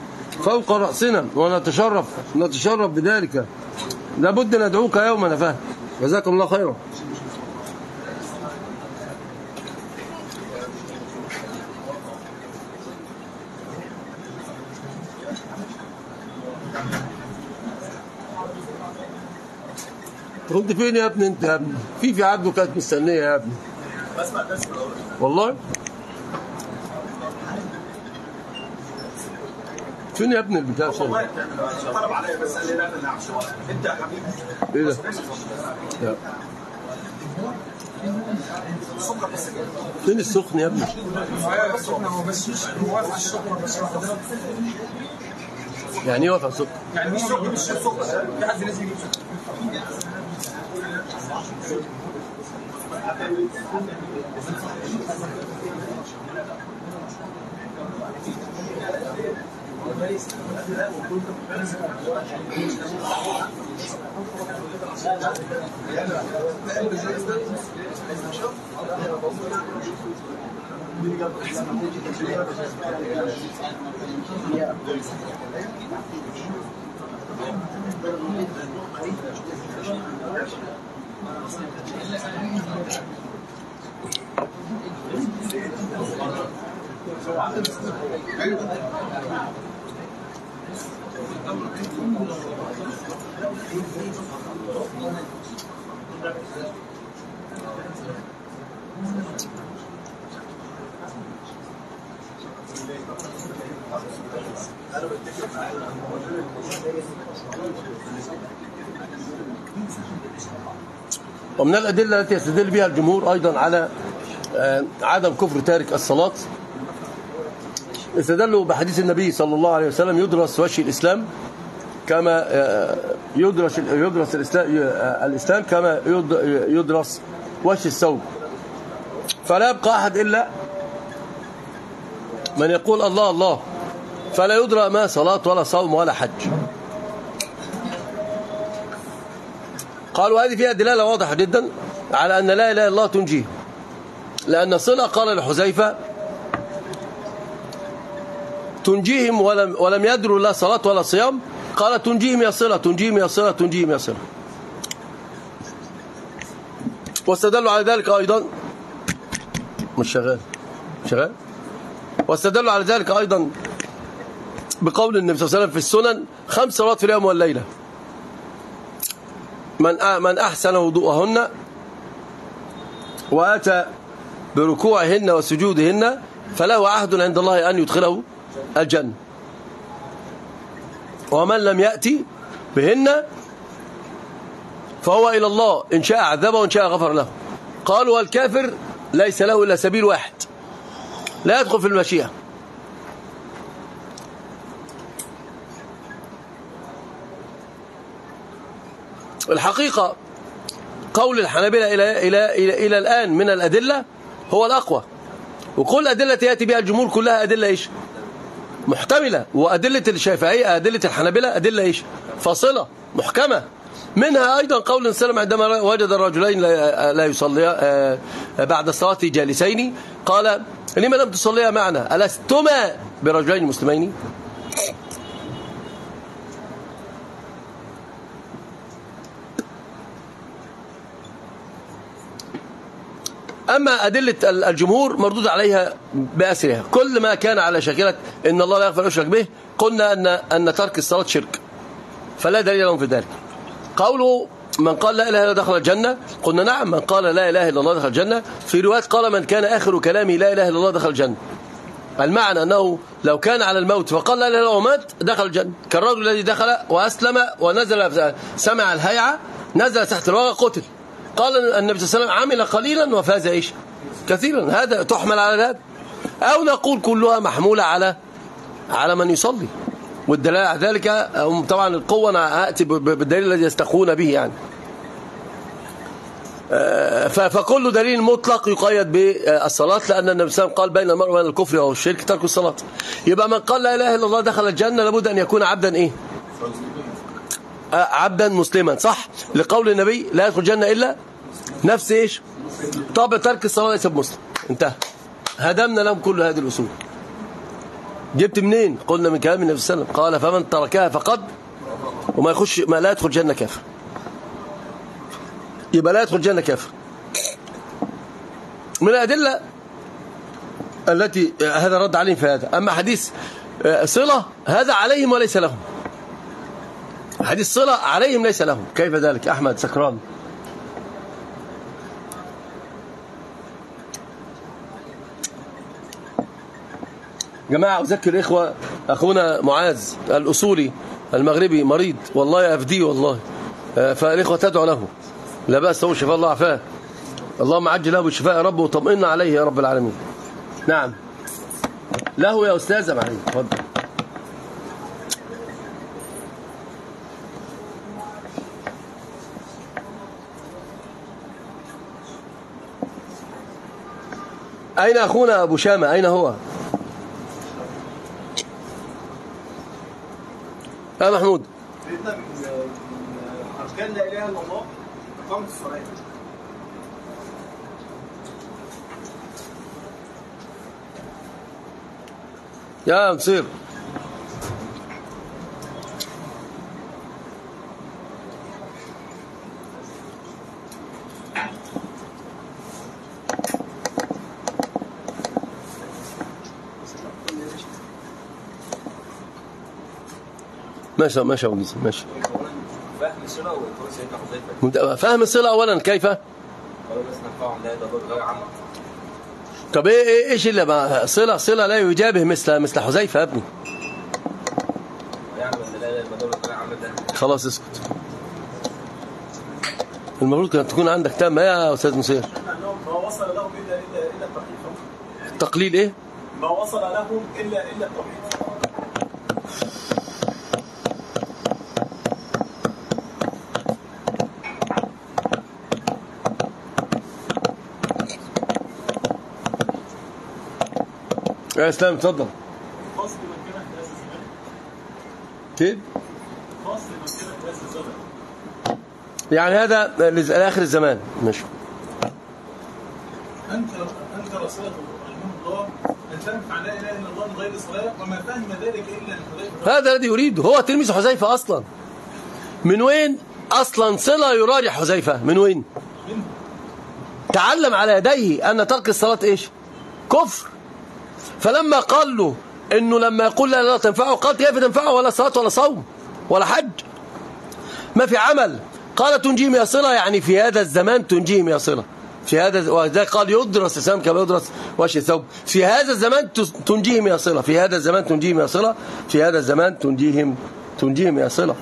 فوق رأسنا ونتشرف بذلك. لابد ندعوك يوما يا فهد. جزاكم الله خيرا. كنت فين يا ابني انت يا ابني؟ في عبده كانت مستنيه يا ابني. بسمع درس والله. فين يا ابني البتاع؟ طلب عليا بس قال لي لا انا نعم شويه انت يا حبيبي ايه ده؟ لا. فين السخن يا ابني؟ يعني ايه واقف على السخن؟ يعني مش سكر مش سكر في حد لازم يجيب سكر. ومن الأدلة التي يستدل بها الجمهور أيضا على عدم كفر تارك الصلاة استدلوا بحديث النبي صلى الله عليه وسلم يدرس وجه الإسلام كما يدرس الإسلام كما يدرس وجه الثوب، فلا يبقى أحد إلا من يقول الله الله، فلا يدرى ما صلاة ولا صوم ولا حج. قالوا هذه فيها دلالة واضحة جدا على أن لا إله إلا الله تنجيه، لأن صلة قال لحذيفة تنجيهم ولم يدروا لا صلاة ولا صيام، قال تنجيهم يا صلة تنجيهم يا صلة تنجيهم يا صلة. واستدلوا على ذلك أيضا مش شغال واستدلوا على ذلك أيضا بقول النبي صلى الله عليه وسلم في السنن 5 صلوات في اليوم والليلة، من أحسن وضوءهن وأتى بركوعهن وسجودهن فله عهد عند الله أن يدخله الجنة، ومن لم يأتي بهن فهو إلى الله إن شاء عذبه وإن شاء غفر له. قالوا والكافر ليس له إلا سبيل واحد، لا يدخل في المشيئة. الحقيقة قول الحنابلة إلى الآن من الأدلة هو الأقوى، وكل أدلة يأتي بها الجمهور كلها أدلة إيش؟ محتملة، وأدلة الشافعية أدلة الحنابلة أدلة إيش؟ فاصلة محكمة. منها أيضا قول السلام عندما وجد الرجلين لا يصليا بعد الصلاة جالسين قال لما لم تصليا معنا ألستما برجلين مسلمين؟ أما أدلة الجمهور مردود عليها بأسرها، كل ما كان على شاكلة إن الله لا يغفر يشرك به قلنا أن ترك الصلاة شرك، فلا دليل لهم في ذلك. قوله من قال لا إله إلا الله دخل الجنة، قلنا نعم، من قال لا إله إلا الله دخل الجنة. في رواية قال من كان آخر كلامه لا إله إلا الله دخل الجنة، المعنى أنه لو كان على الموت فقال لا إله إلا الله ومات دخل الجنة، كالرجل الذي دخل وأسلم ونزل سمع الهيعة نزل تحت الوغى قتل. قال النبي صلى الله عليه وسلم عمل قليلا وفاز إيش كثيرا، هذا تحمل على هذا، أو نقول كلها محمولة على من يصلي، والدلالة على ذلك طبعا القوة أنا أأتي بالدليل الذي يستخون به يعني. فكل دليل مطلق يقيد بالصلاة، لأن النبي صلى الله عليه وسلم قال بين المرء وبين الكفر والشرك ترك الصلاة. يبقى من قال لا إله إلا الله دخل الجنة لابد أن يكون عبدا إيه؟ عبدا مسلما، صح؟ لقول النبي لا يدخل الجنة إلا نفس إيش؟ طب ترك الصلاة ليس بمسلم، انتهى، هدمنا لهم كل هذه الأصول. جبت منين؟ قلنا من كلام النبي صلى الله عليه وسلم قال فمن تركها فقد ما لا يدخل الجنة كافر، يبقى لا يدخل الجنة كافر. من الأدلة التي هذا رد عليهم في هذا. أما حديث صلة هذا عليهم وليس لهم، حديث صلة عليهم ليس لهم. كيف ذلك؟ أحمد سكران. جماعة أذكر الإخوة، أخونا معاذ الأصولي المغربي مريض والله أفديه والله، فالإخوة تدعو له، لا بأس، هو شفاء الله عافاه، اللهم عجل له بالشفاء يا رب وطمئنا عليه يا رب العالمين. نعم له يا أستاذة معي، اتفضل. أين أخونا أبو شامة؟ أين هو؟ يا محمود. سيدنا من أركان لا إله إلا الله إقامة الصلاة. يا نصير. ماشي ماشي يا ابو جيزة ماشي. فهم الصلة وقول سيدنا حذيفة. فهم الصلة أولا كيف؟ قالوا بس نفعهم لا يضر غير عمل. طب ايش اللي بقى صلة لا يجابه مثل حذيفة يا ابني. يعني لا يضر غير عمل ده. خلاص اسكت. المفروض كانت تكون عندك تامة يا أستاذ نصير. ما وصل لهم إلا التوحيد. التقليد إيه؟ ما وصل لهم إلا التوحيد. يا اسلام اتفضل. فصل من كان في هذا الزمان. كيف؟ فصل من كان في هذا الزمان. يعني هذا لآخر الزمان. ماشي. أنكر صلة رحمه الله أن تنفع لا إله إلا الله من غير صلاة وما فهم ذلك إلا من حذيفة. هذا الذي يريده، هو تلميذ حذيفة أصلا. من وين أصلا صلة يراجع حذيفة؟ من وين؟ تعلم على يديه أن ترك الصلاة إيش؟ كفر. فلما قال له إنه لما يقول لا تنفعه، قال كيف تنفعه؟ ولا صلاة ولا صوم ولا حج، ما في عمل. قال تنجيهم يا صلة، يعني في هذا الزمان تنجيهم يا صلة. في هذا، وذلك قال يدرس السلام كما يدرس وش الثوب. في هذا الزمان تنجيهم يا صلة، في هذا الزمان تنجيهم يا صلة، في هذا الزمان تنجيهم يا صلة.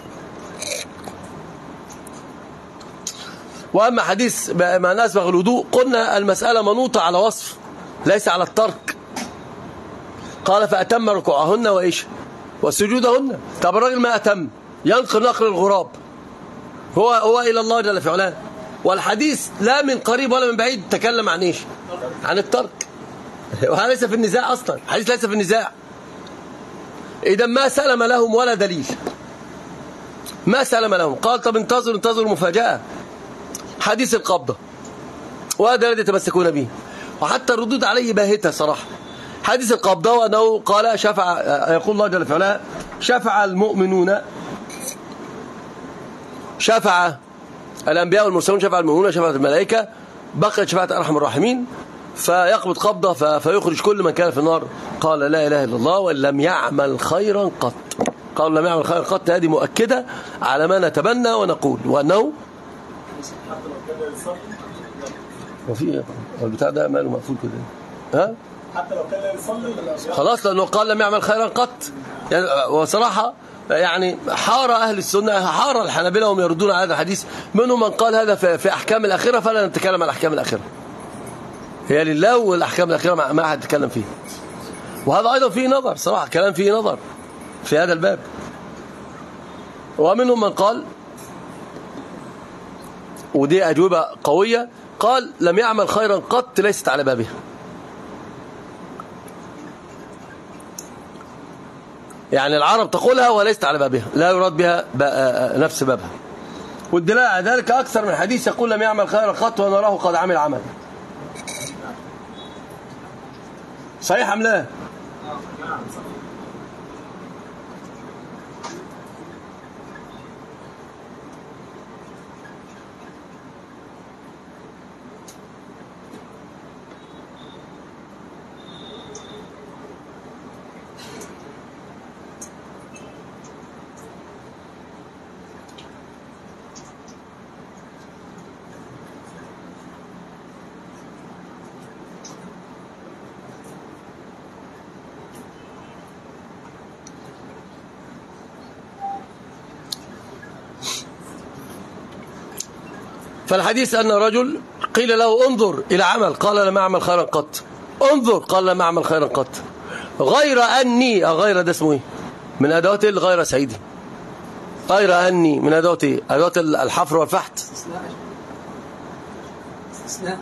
وأما حديث ما نسبغ الوضوء، قلنا المسألة منوطة على وصف ليس على الترك. قال فأتم ركوعهن وإيش وسجودهن. طب الراجل ما أتم، ينقل نقل الغراب، هو إلى الله جل في علاه. والحديث لا من قريب ولا من بعيد تكلم عن إيش؟ عن الترك. وهذا ليس في النزاع أصلا، الحديث ليس في النزاع. إذا ما سلم لهم ولا دليل، ما سلم لهم. قال طب انتظروا مفاجأة، حديث القبضة، وهذا الذي يتمسكون به، وحتى الردود عليه باهتة صراحة. حديث القبضة وأنه قال شفع، يقول الله جل وعلا شفع المؤمنون، شفع الأنبياء والمرسلون، شفع المؤمنون، شفعت الملائكة، بقيت شفاعة أرحم الراحمين، فيقبض قبضة فيخرج كل من كان في النار قال لا إله إلا الله وإن لم يعمل خيرا قط. قال لم يعمل خيرا قط، هذه مؤكدة على ما نتبنى ونقول، وأنه وفي البتاع ده ماله مقفول كده، ها؟ حتى لو كان لا يصلي خلاص، لأنه قال لم يعمل خيرا قط. يعني وصراحة يعني حار أهل السنة، حار الحنابلة وهم يردون على هذا الحديث. منهم من قال هذا في أحكام الآخرة، فلا نتكلم عن أحكام الآخرة، هي لله، والأحكام الآخرة ما أحد يتكلم فيه. وهذا أيضا فيه نظر صراحة، كلام فيه نظر في هذا الباب. ومنهم من قال، ودي أجوبة قوية، قال لم يعمل خيرا قط ليست على بابها. يعني العرب تقولها وليست على بابها، لا يراد بها نفس بابها. والدلالة على ذلك أكثر من حديث يقول لم يعمل خيرا قط ونراه قد عمل عمل. صحيح أم لا؟ فالحديث أن رجل قيل له انظر إلى عمل، قال لم أعمل خيرا قط. انظر، قال لم أعمل خيرا قط. غير أني، غير ده اسمه إيه؟ من أدوات الغير سعيدي. غير أني من أدوات إيه؟ أدوات الحفر والفحت. استثناء.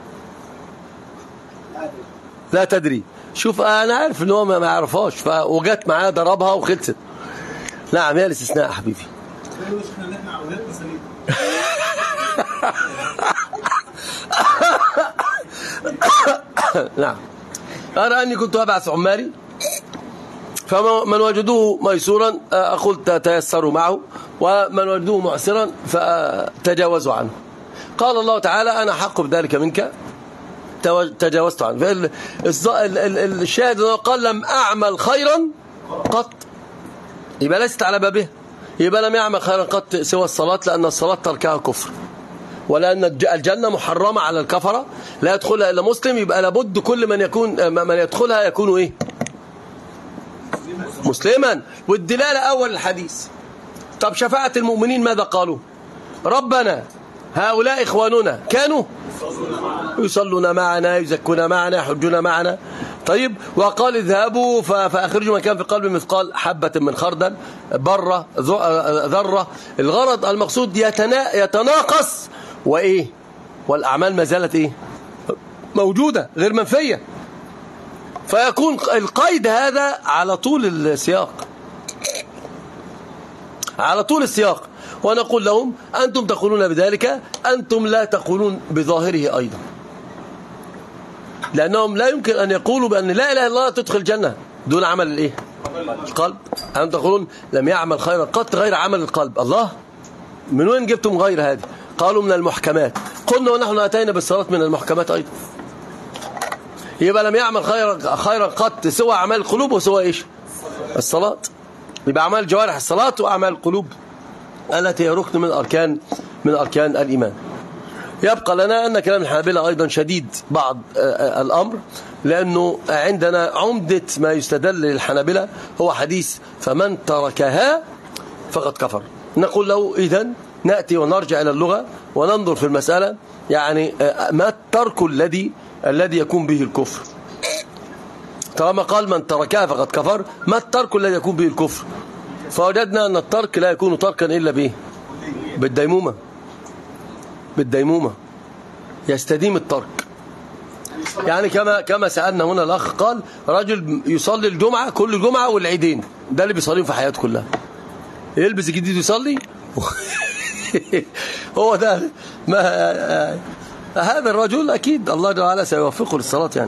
لا تدري. شوف أنا عارف إن هو ما يعرفهاش، وجت معاه ضربها وخلصت. نعم هي الاستثناء حبيبي. نعم. أرى أني كنت أبعث عمالي فمن وجدوه ميسورا أقول تيسروا معه، ومن وجدوه معسرا فتجاوزوا عنه. قال الله تعالى أنا حق بذلك منك تجاوزت عنه. الشاهد قال لم أعمل خيرا قط، يبقى ليست على بابه، يبقى لم يعمل خيرا قط سوى الصلاة، لأن الصلاة تركها كفر، ولأن الجنة محرمة على الكفرة لا يدخلها إلا مسلم. يبقى لابد كل من يدخلها يكون إيه؟ مسلما. والدلالة أول الحديث. طب شفاعة المؤمنين ماذا قالوا؟ ربنا هؤلاء إخواننا كانوا يصلون معنا، يزكون معنا، يحجون معنا. طيب وقال اذهبوا فأخرجوا من كان في قلب مثقال حبة من خردل برة ذرة. الغرض المقصود يتناقص وإيه؟ والأعمال ما زالت إيه؟ موجودة غير منفية. فيكون القيد هذا على طول السياق، على طول السياق. ونقول لهم أنتم تقولون بذلك، أنتم لا تقولون بظاهره أيضا، لأنهم لا يمكن أن يقولوا بأن لا إله إلا الله تدخل الجنة دون عمل الإيه؟ القلب. أنتم تقولون لم يعمل خيرا قط غير عمل القلب. الله، من وين جبتم غير هذه؟ قالوا من المحكمات. قلنا ونحن أتينا بالصلاة من المحكمات أيضا. يبقى لم يعمل خيرا قط سوى أعمال القلوب وسوى إيش؟ الصلاة. يبقى أعمال الجوارح الصلاة، وأعمال القلوب التي هي ركن من أركان الإيمان. يبقى لنا أن كلام الحنابلة أيضا شديد بعض الأمر، لأنه عندنا عمدة ما يستدل للحنابلة هو حديث فمن تركها فقد كفر. نقول له إذن نأتي ونرجع إلى اللغة وننظر في المسألة، يعني ما الترك الذي يكون به الكفر؟ طالما قال من تركها فقد كفر، ما الترك الذي يكون به الكفر؟ فوجدنا أن الترك لا يكون تركا إلا به بالديمومة يستديم الترك. يعني كما سألنا هنا الأخ قال رجل يصلي الجمعة كل جمعة والعيدين، ده اللي بيصليهم في حياته كلها، يلبس جديد يصلي هو ده. هذا الرجل أكيد الله تعالى سيوفقه للصلاة يعني.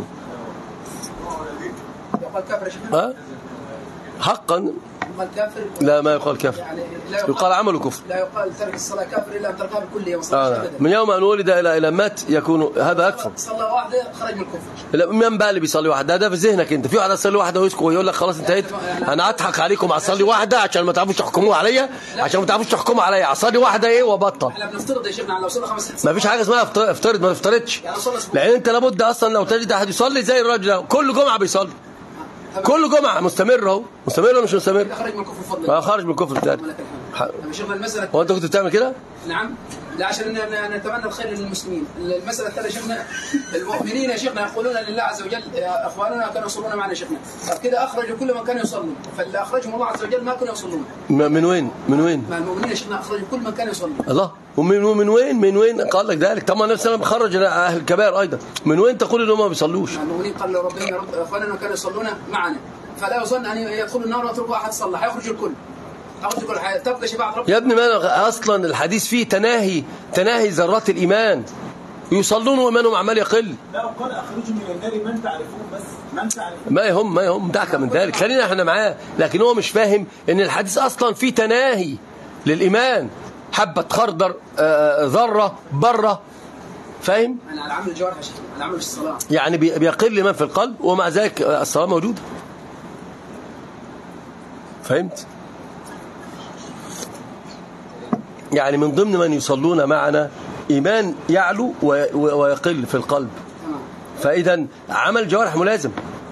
حقا لا ما يقال كافر، يعني يقال عمله كفر. لا يقال ترك الصلاة كافر إلا أن تركها بالكلية. من يوم أن ولد إلى مات يكون هذا أكفر. صلى واحدة خرج من الكفر. لا من بقى اللي بيصلي واحدة؟ ده في ذهنك أنت. في واحد يصلي واحدة ويسكت ويقول لك خلاص انتهيت، أنا أضحك عليكم أصلي واحدة عشان ما تعرفوش تحكموا عليا، عشان ما تعرفوش تحكموا عليا أصلي واحدة إيه وبطل. احنا بنفترض يا شيخنا لو صلى 5 ما فيش حاجة اسمها افترض، ما تفترضش، لأن أنت لابد أصلا لو تجد أحد يصلي زي الراجل ده كل جمعة بيصلي، كل جمعة مستمر اهو، مستمر ولا مش مستمر؟ خرج من الكفر بفضل خرج من الكفر بتاعي. هو انت كنت بتعمل كده؟ نعم، لا عشان نتمنى الخير للمسلمين. المسألة الثانية شيخنا المؤمنين يا شيخنا يقولون لله عز وجل اخواننا كانوا يصلون معنا شيخنا، كده اخرجوا كل من كانوا يصلون، فاللي اخرجهم الله عز وجل ما كانوا يصلون. من وين؟ مع المؤمنين يا شيخنا اخرجوا كل من كانوا يصلون. الله، من وين قال لك ذلك؟ طب ما نفس الكلام خرج اهل الكبائر ايضا، من وين تقول انهم ما بيصلوش؟ المؤمنين قالوا ربنا يا رب اخواننا كانوا يصلون معنا، فلا يظن ان يدخلوا النار ويتركوا احد صلى، حيخرجوا الكل. تبقى شباب رب. يا ابني ما اصلا الحديث فيه تناهي ذرات الايمان، يصلون وايمانهم عمال يقل. لا قال اخرجوا من النار من تعرفون، بس من تعرفون ما يهم دعك من ذلك، خلينا احنا معاه. لكن هو مش فاهم ان الحديث اصلا فيه تناهي للايمان، حبة خردر ذرة بره، فاهم؟ يعني على عمل الجوارح يا شيخ، على عمل الصلاة، يعني بيقل الايمان في القلب ومع ذلك الصلاة موجودة. فهمت؟ يعني من ضمن من يصلون معنا إيمان يعلو ويقل في القلب. فإذا عمل الجوارح ملازم،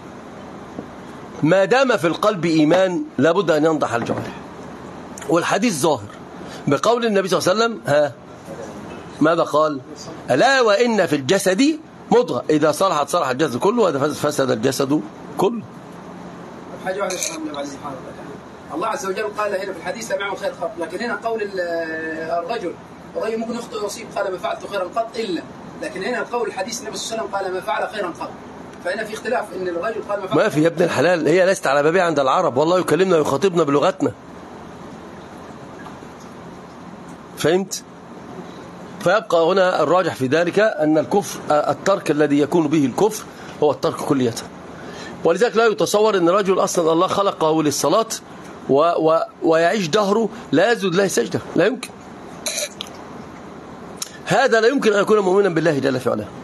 ما دام في القلب إيمان لابد أن ينضح الجوارح. والحديث ظاهر بقول النبي صلى الله عليه وسلم ماذا قال؟ ألا وإن في الجسد مضغة إذا صلحت صلح الجسد كله وإذا فسد الجسد كله. حاجة واحدة الله عز وجل قال هنا في الحديث لا معه خير قط، لكن هنا قول الرجل ممكن يخطئ ويصيب قال ما فعلت خيرا قط إلا، لكن هنا القول الحديث النبي صلى الله عليه وسلم قال ما فعل خيرا قط، فهنا في اختلاف ان الرجل قال ما في يا ابن الحلال، هي ليست على بابها عند العرب، والله يكلمنا ويخاطبنا بلغتنا. فهمت؟ فيبقى هنا الراجح في ذلك أن الكفر الترك الذي يكون به الكفر هو الترك كلية. ولذلك لا يتصور أن رجل أصلا الله خلقه للصلاة ويعيش دهره لا يسجد له سجدة، لا يمكن. هذا لا يمكن أن يكون مؤمنا بالله جل في علاه.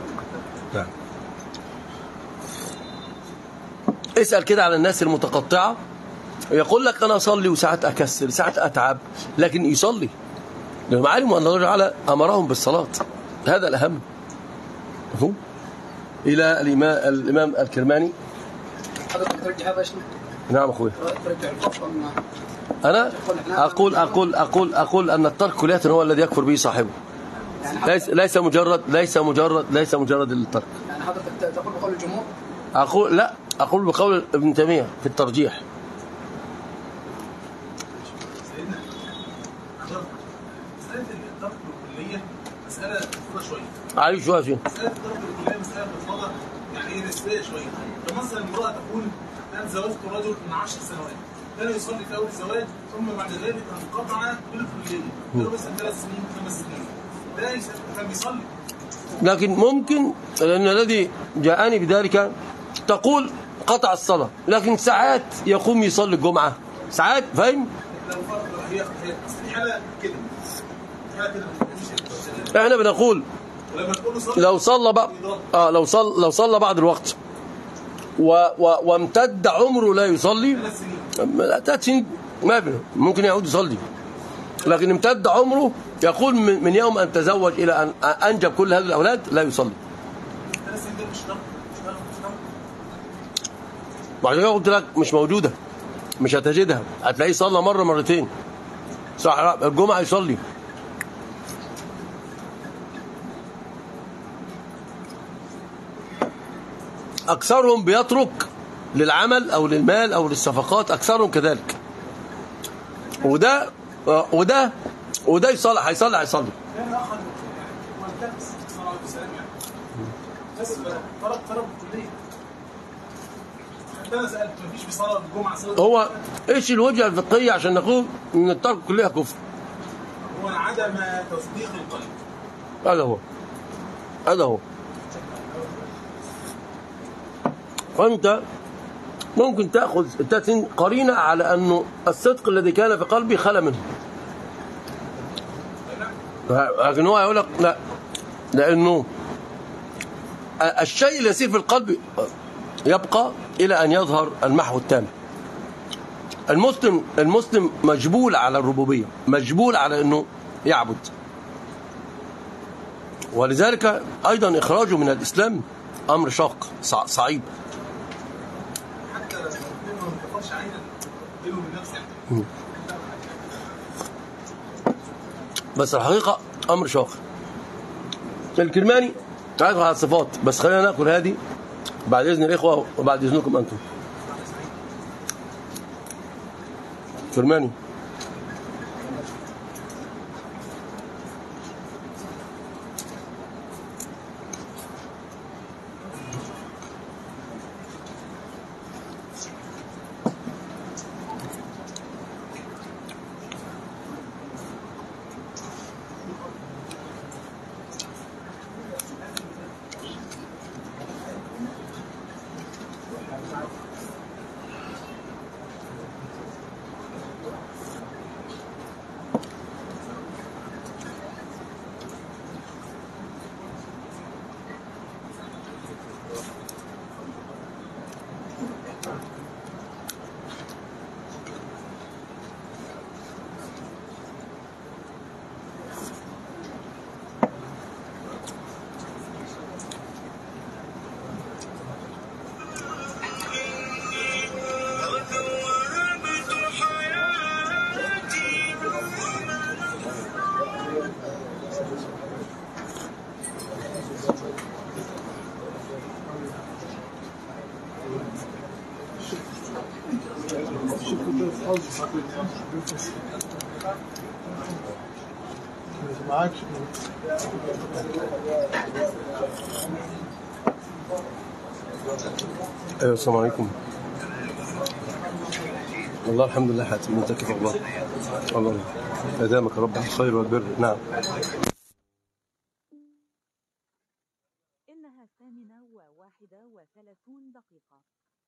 اسأل كده على الناس المتقطعة يقول لك أنا أصلي وساعات أكسر ساعات أتعب، لكن يصلي لأنهم علموا أن الله تعالى أمرهم بالصلاة. هذا الأهم. مفهوم؟ إلى الإمام الكرماني. حضرتك ترجع هذا شنو؟ نعم أخوي. ترجع الكفر أنا أقول أن الترك كلية هو الذي يكفر به صاحبه. يعني ليس مجرد الترك. يعني حضرتك تقول بقول الجمهور؟ أقول بقول ابن تيمية في الترجيح. سيدنا مسألة الترك الكلية مسألة مفضلة شوية. عايز شوية فين؟ مسألة الترك الكلية مسألة مفضلة يعني إيه نسبية شوية. فمثلا المرأة تقول أنا زوجت رجل من 10 سنوات، كان يصلي في أول الزواج ثم بعد ذلك انقطع بالكلية. له مثلا 3 سنين 5 سنين. ده كان بيصلي. لكن ممكن لأن الذي جاءني بذلك تقول قطع الصلاة، لكن ساعات يقوم يصلي الجمعة ساعات. فاهم؟ هي حالة كده. احنا بنقول لو صلى بعد الوقت وامتد عمره لا يصلي 3 سنين ما ممكن يعود يصلي، لكن امتد عمره يقول من يوم أن تزوج إلى أن أنجب كل هذه الأولاد لا يصلي. بعد كده قلت لك مش موجودة، مش هتجدها، هتلاقيه صلى مرة مرتين صح. الجمعة يصلي. أكثرهم بيترك للعمل أو للمال أو للصفقات، أكثرهم كذلك. وده يصلي هيصلي. هو ايش الوجهه الفقهيه عشان نقول ان الترك كلها كفر؟ هو عدم تصديق القلب. هذا هو. فانت ممكن تاخذ التاتين قرينه على انه الصدق الذي كان في قلبي خلى منه، لكن هو يقول لك لا، لانه الشيء اللي يصير في القلب يبقى إلى أن يظهر المحو التام. المسلم مجبول على الربوبية، مجبول على أنه يعبد، ولذلك أيضا إخراجه من الإسلام أمر شاق صعيب. حتى لو ما تقولش عينا بينه وبين نفسه. بس الحقيقة أمر شاق. الكرماني تعرف على الصفات، بس خلينا نأكل هذه بعد إذن الإخوة وبعد إذنكم أنتم. كرماني معاك. ايوه السلام عليكم. والله الحمد لله حاتم، انت كيف الله؟ الله يدامك رب على الخير والبر. نعم. إنها 8:31.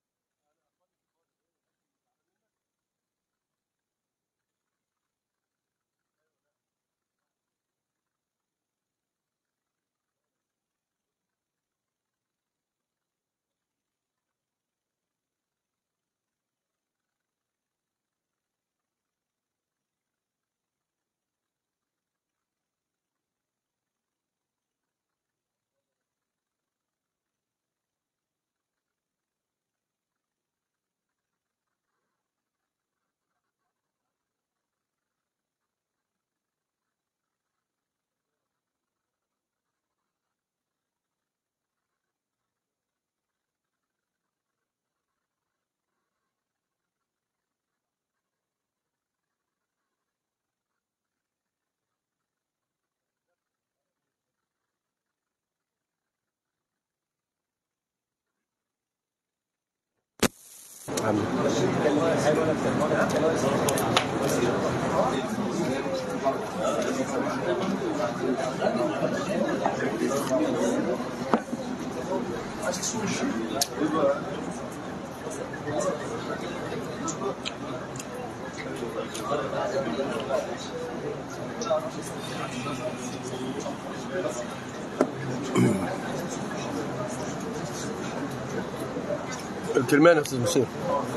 الكلمان يا استاذ بشير.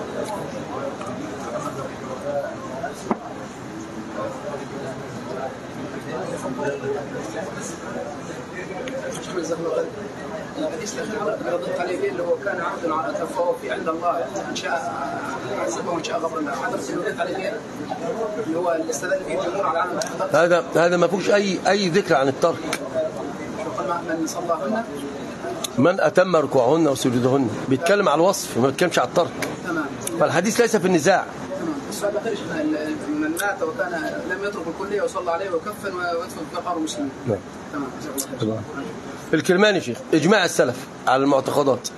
الحديث الاخير ردت عليه اللي هو كان عبد فهو في عند الله ان شاء عذبه وان شاء غفر له. حدث ردت عليه اللي هو اللي استدل فيه الجمهور على العالم. هذا ما فيهوش اي ذكر عن الترك. من صلاهن من اتم ركوعهن وسجودهن، بيتكلم على الوصف ما بيتكلمش على الترك. تمام. فالحديث ليس في النزاع. السؤال الاخير من مات وكان لم يترك الكليه وصلى عليه وكفن ويدفن في مقابر المسلمين. نعم. تمام. الكلمان يا شيخ، اجماع السلف على المعتقدات.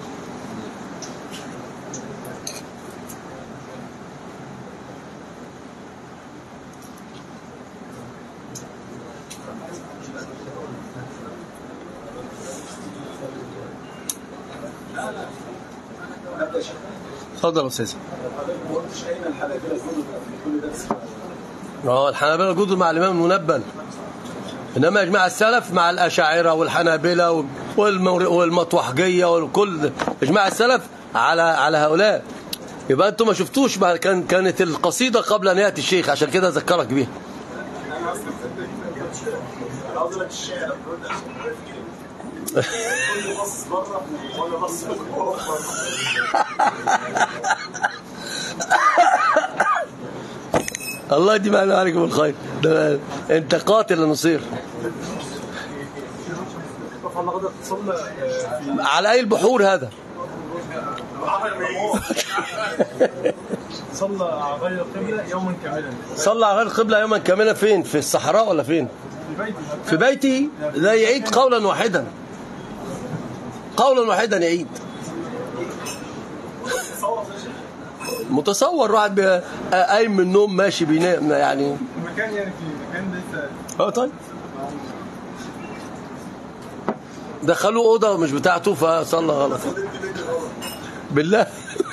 اتفضل يا استاذ. الحنابلة جدد مع الامام المنبل، انما اجماع السلف مع الاشاعره والحنابلة والمطوحجيه وكل اجماع السلف على هؤلاء. يبقى انتم ما شفتوش كانت القصيده قبل ان ياتي الشيخ، عشان كده اذكرك بيها. الله يديم عليكم الخير. انت قاتل نصير. على اي البحور هذا؟ صلى على غير القبلة يوما كاملا. صلى على غير القبلة يوما كاملا فين؟ في الصحراء ولا فين؟ في بيته. لا يعيد قولا واحدا، قولا واحدا يعيد. متصور واحد قايم من النوم ماشي بينام يعني. المكان يعني في مكان لسه. طيب دخلوه اوضه مش بتاعته فصلى غلط بالله.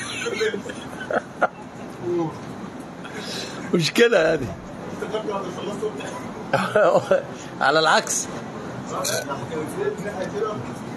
مشكله يعني. على العكس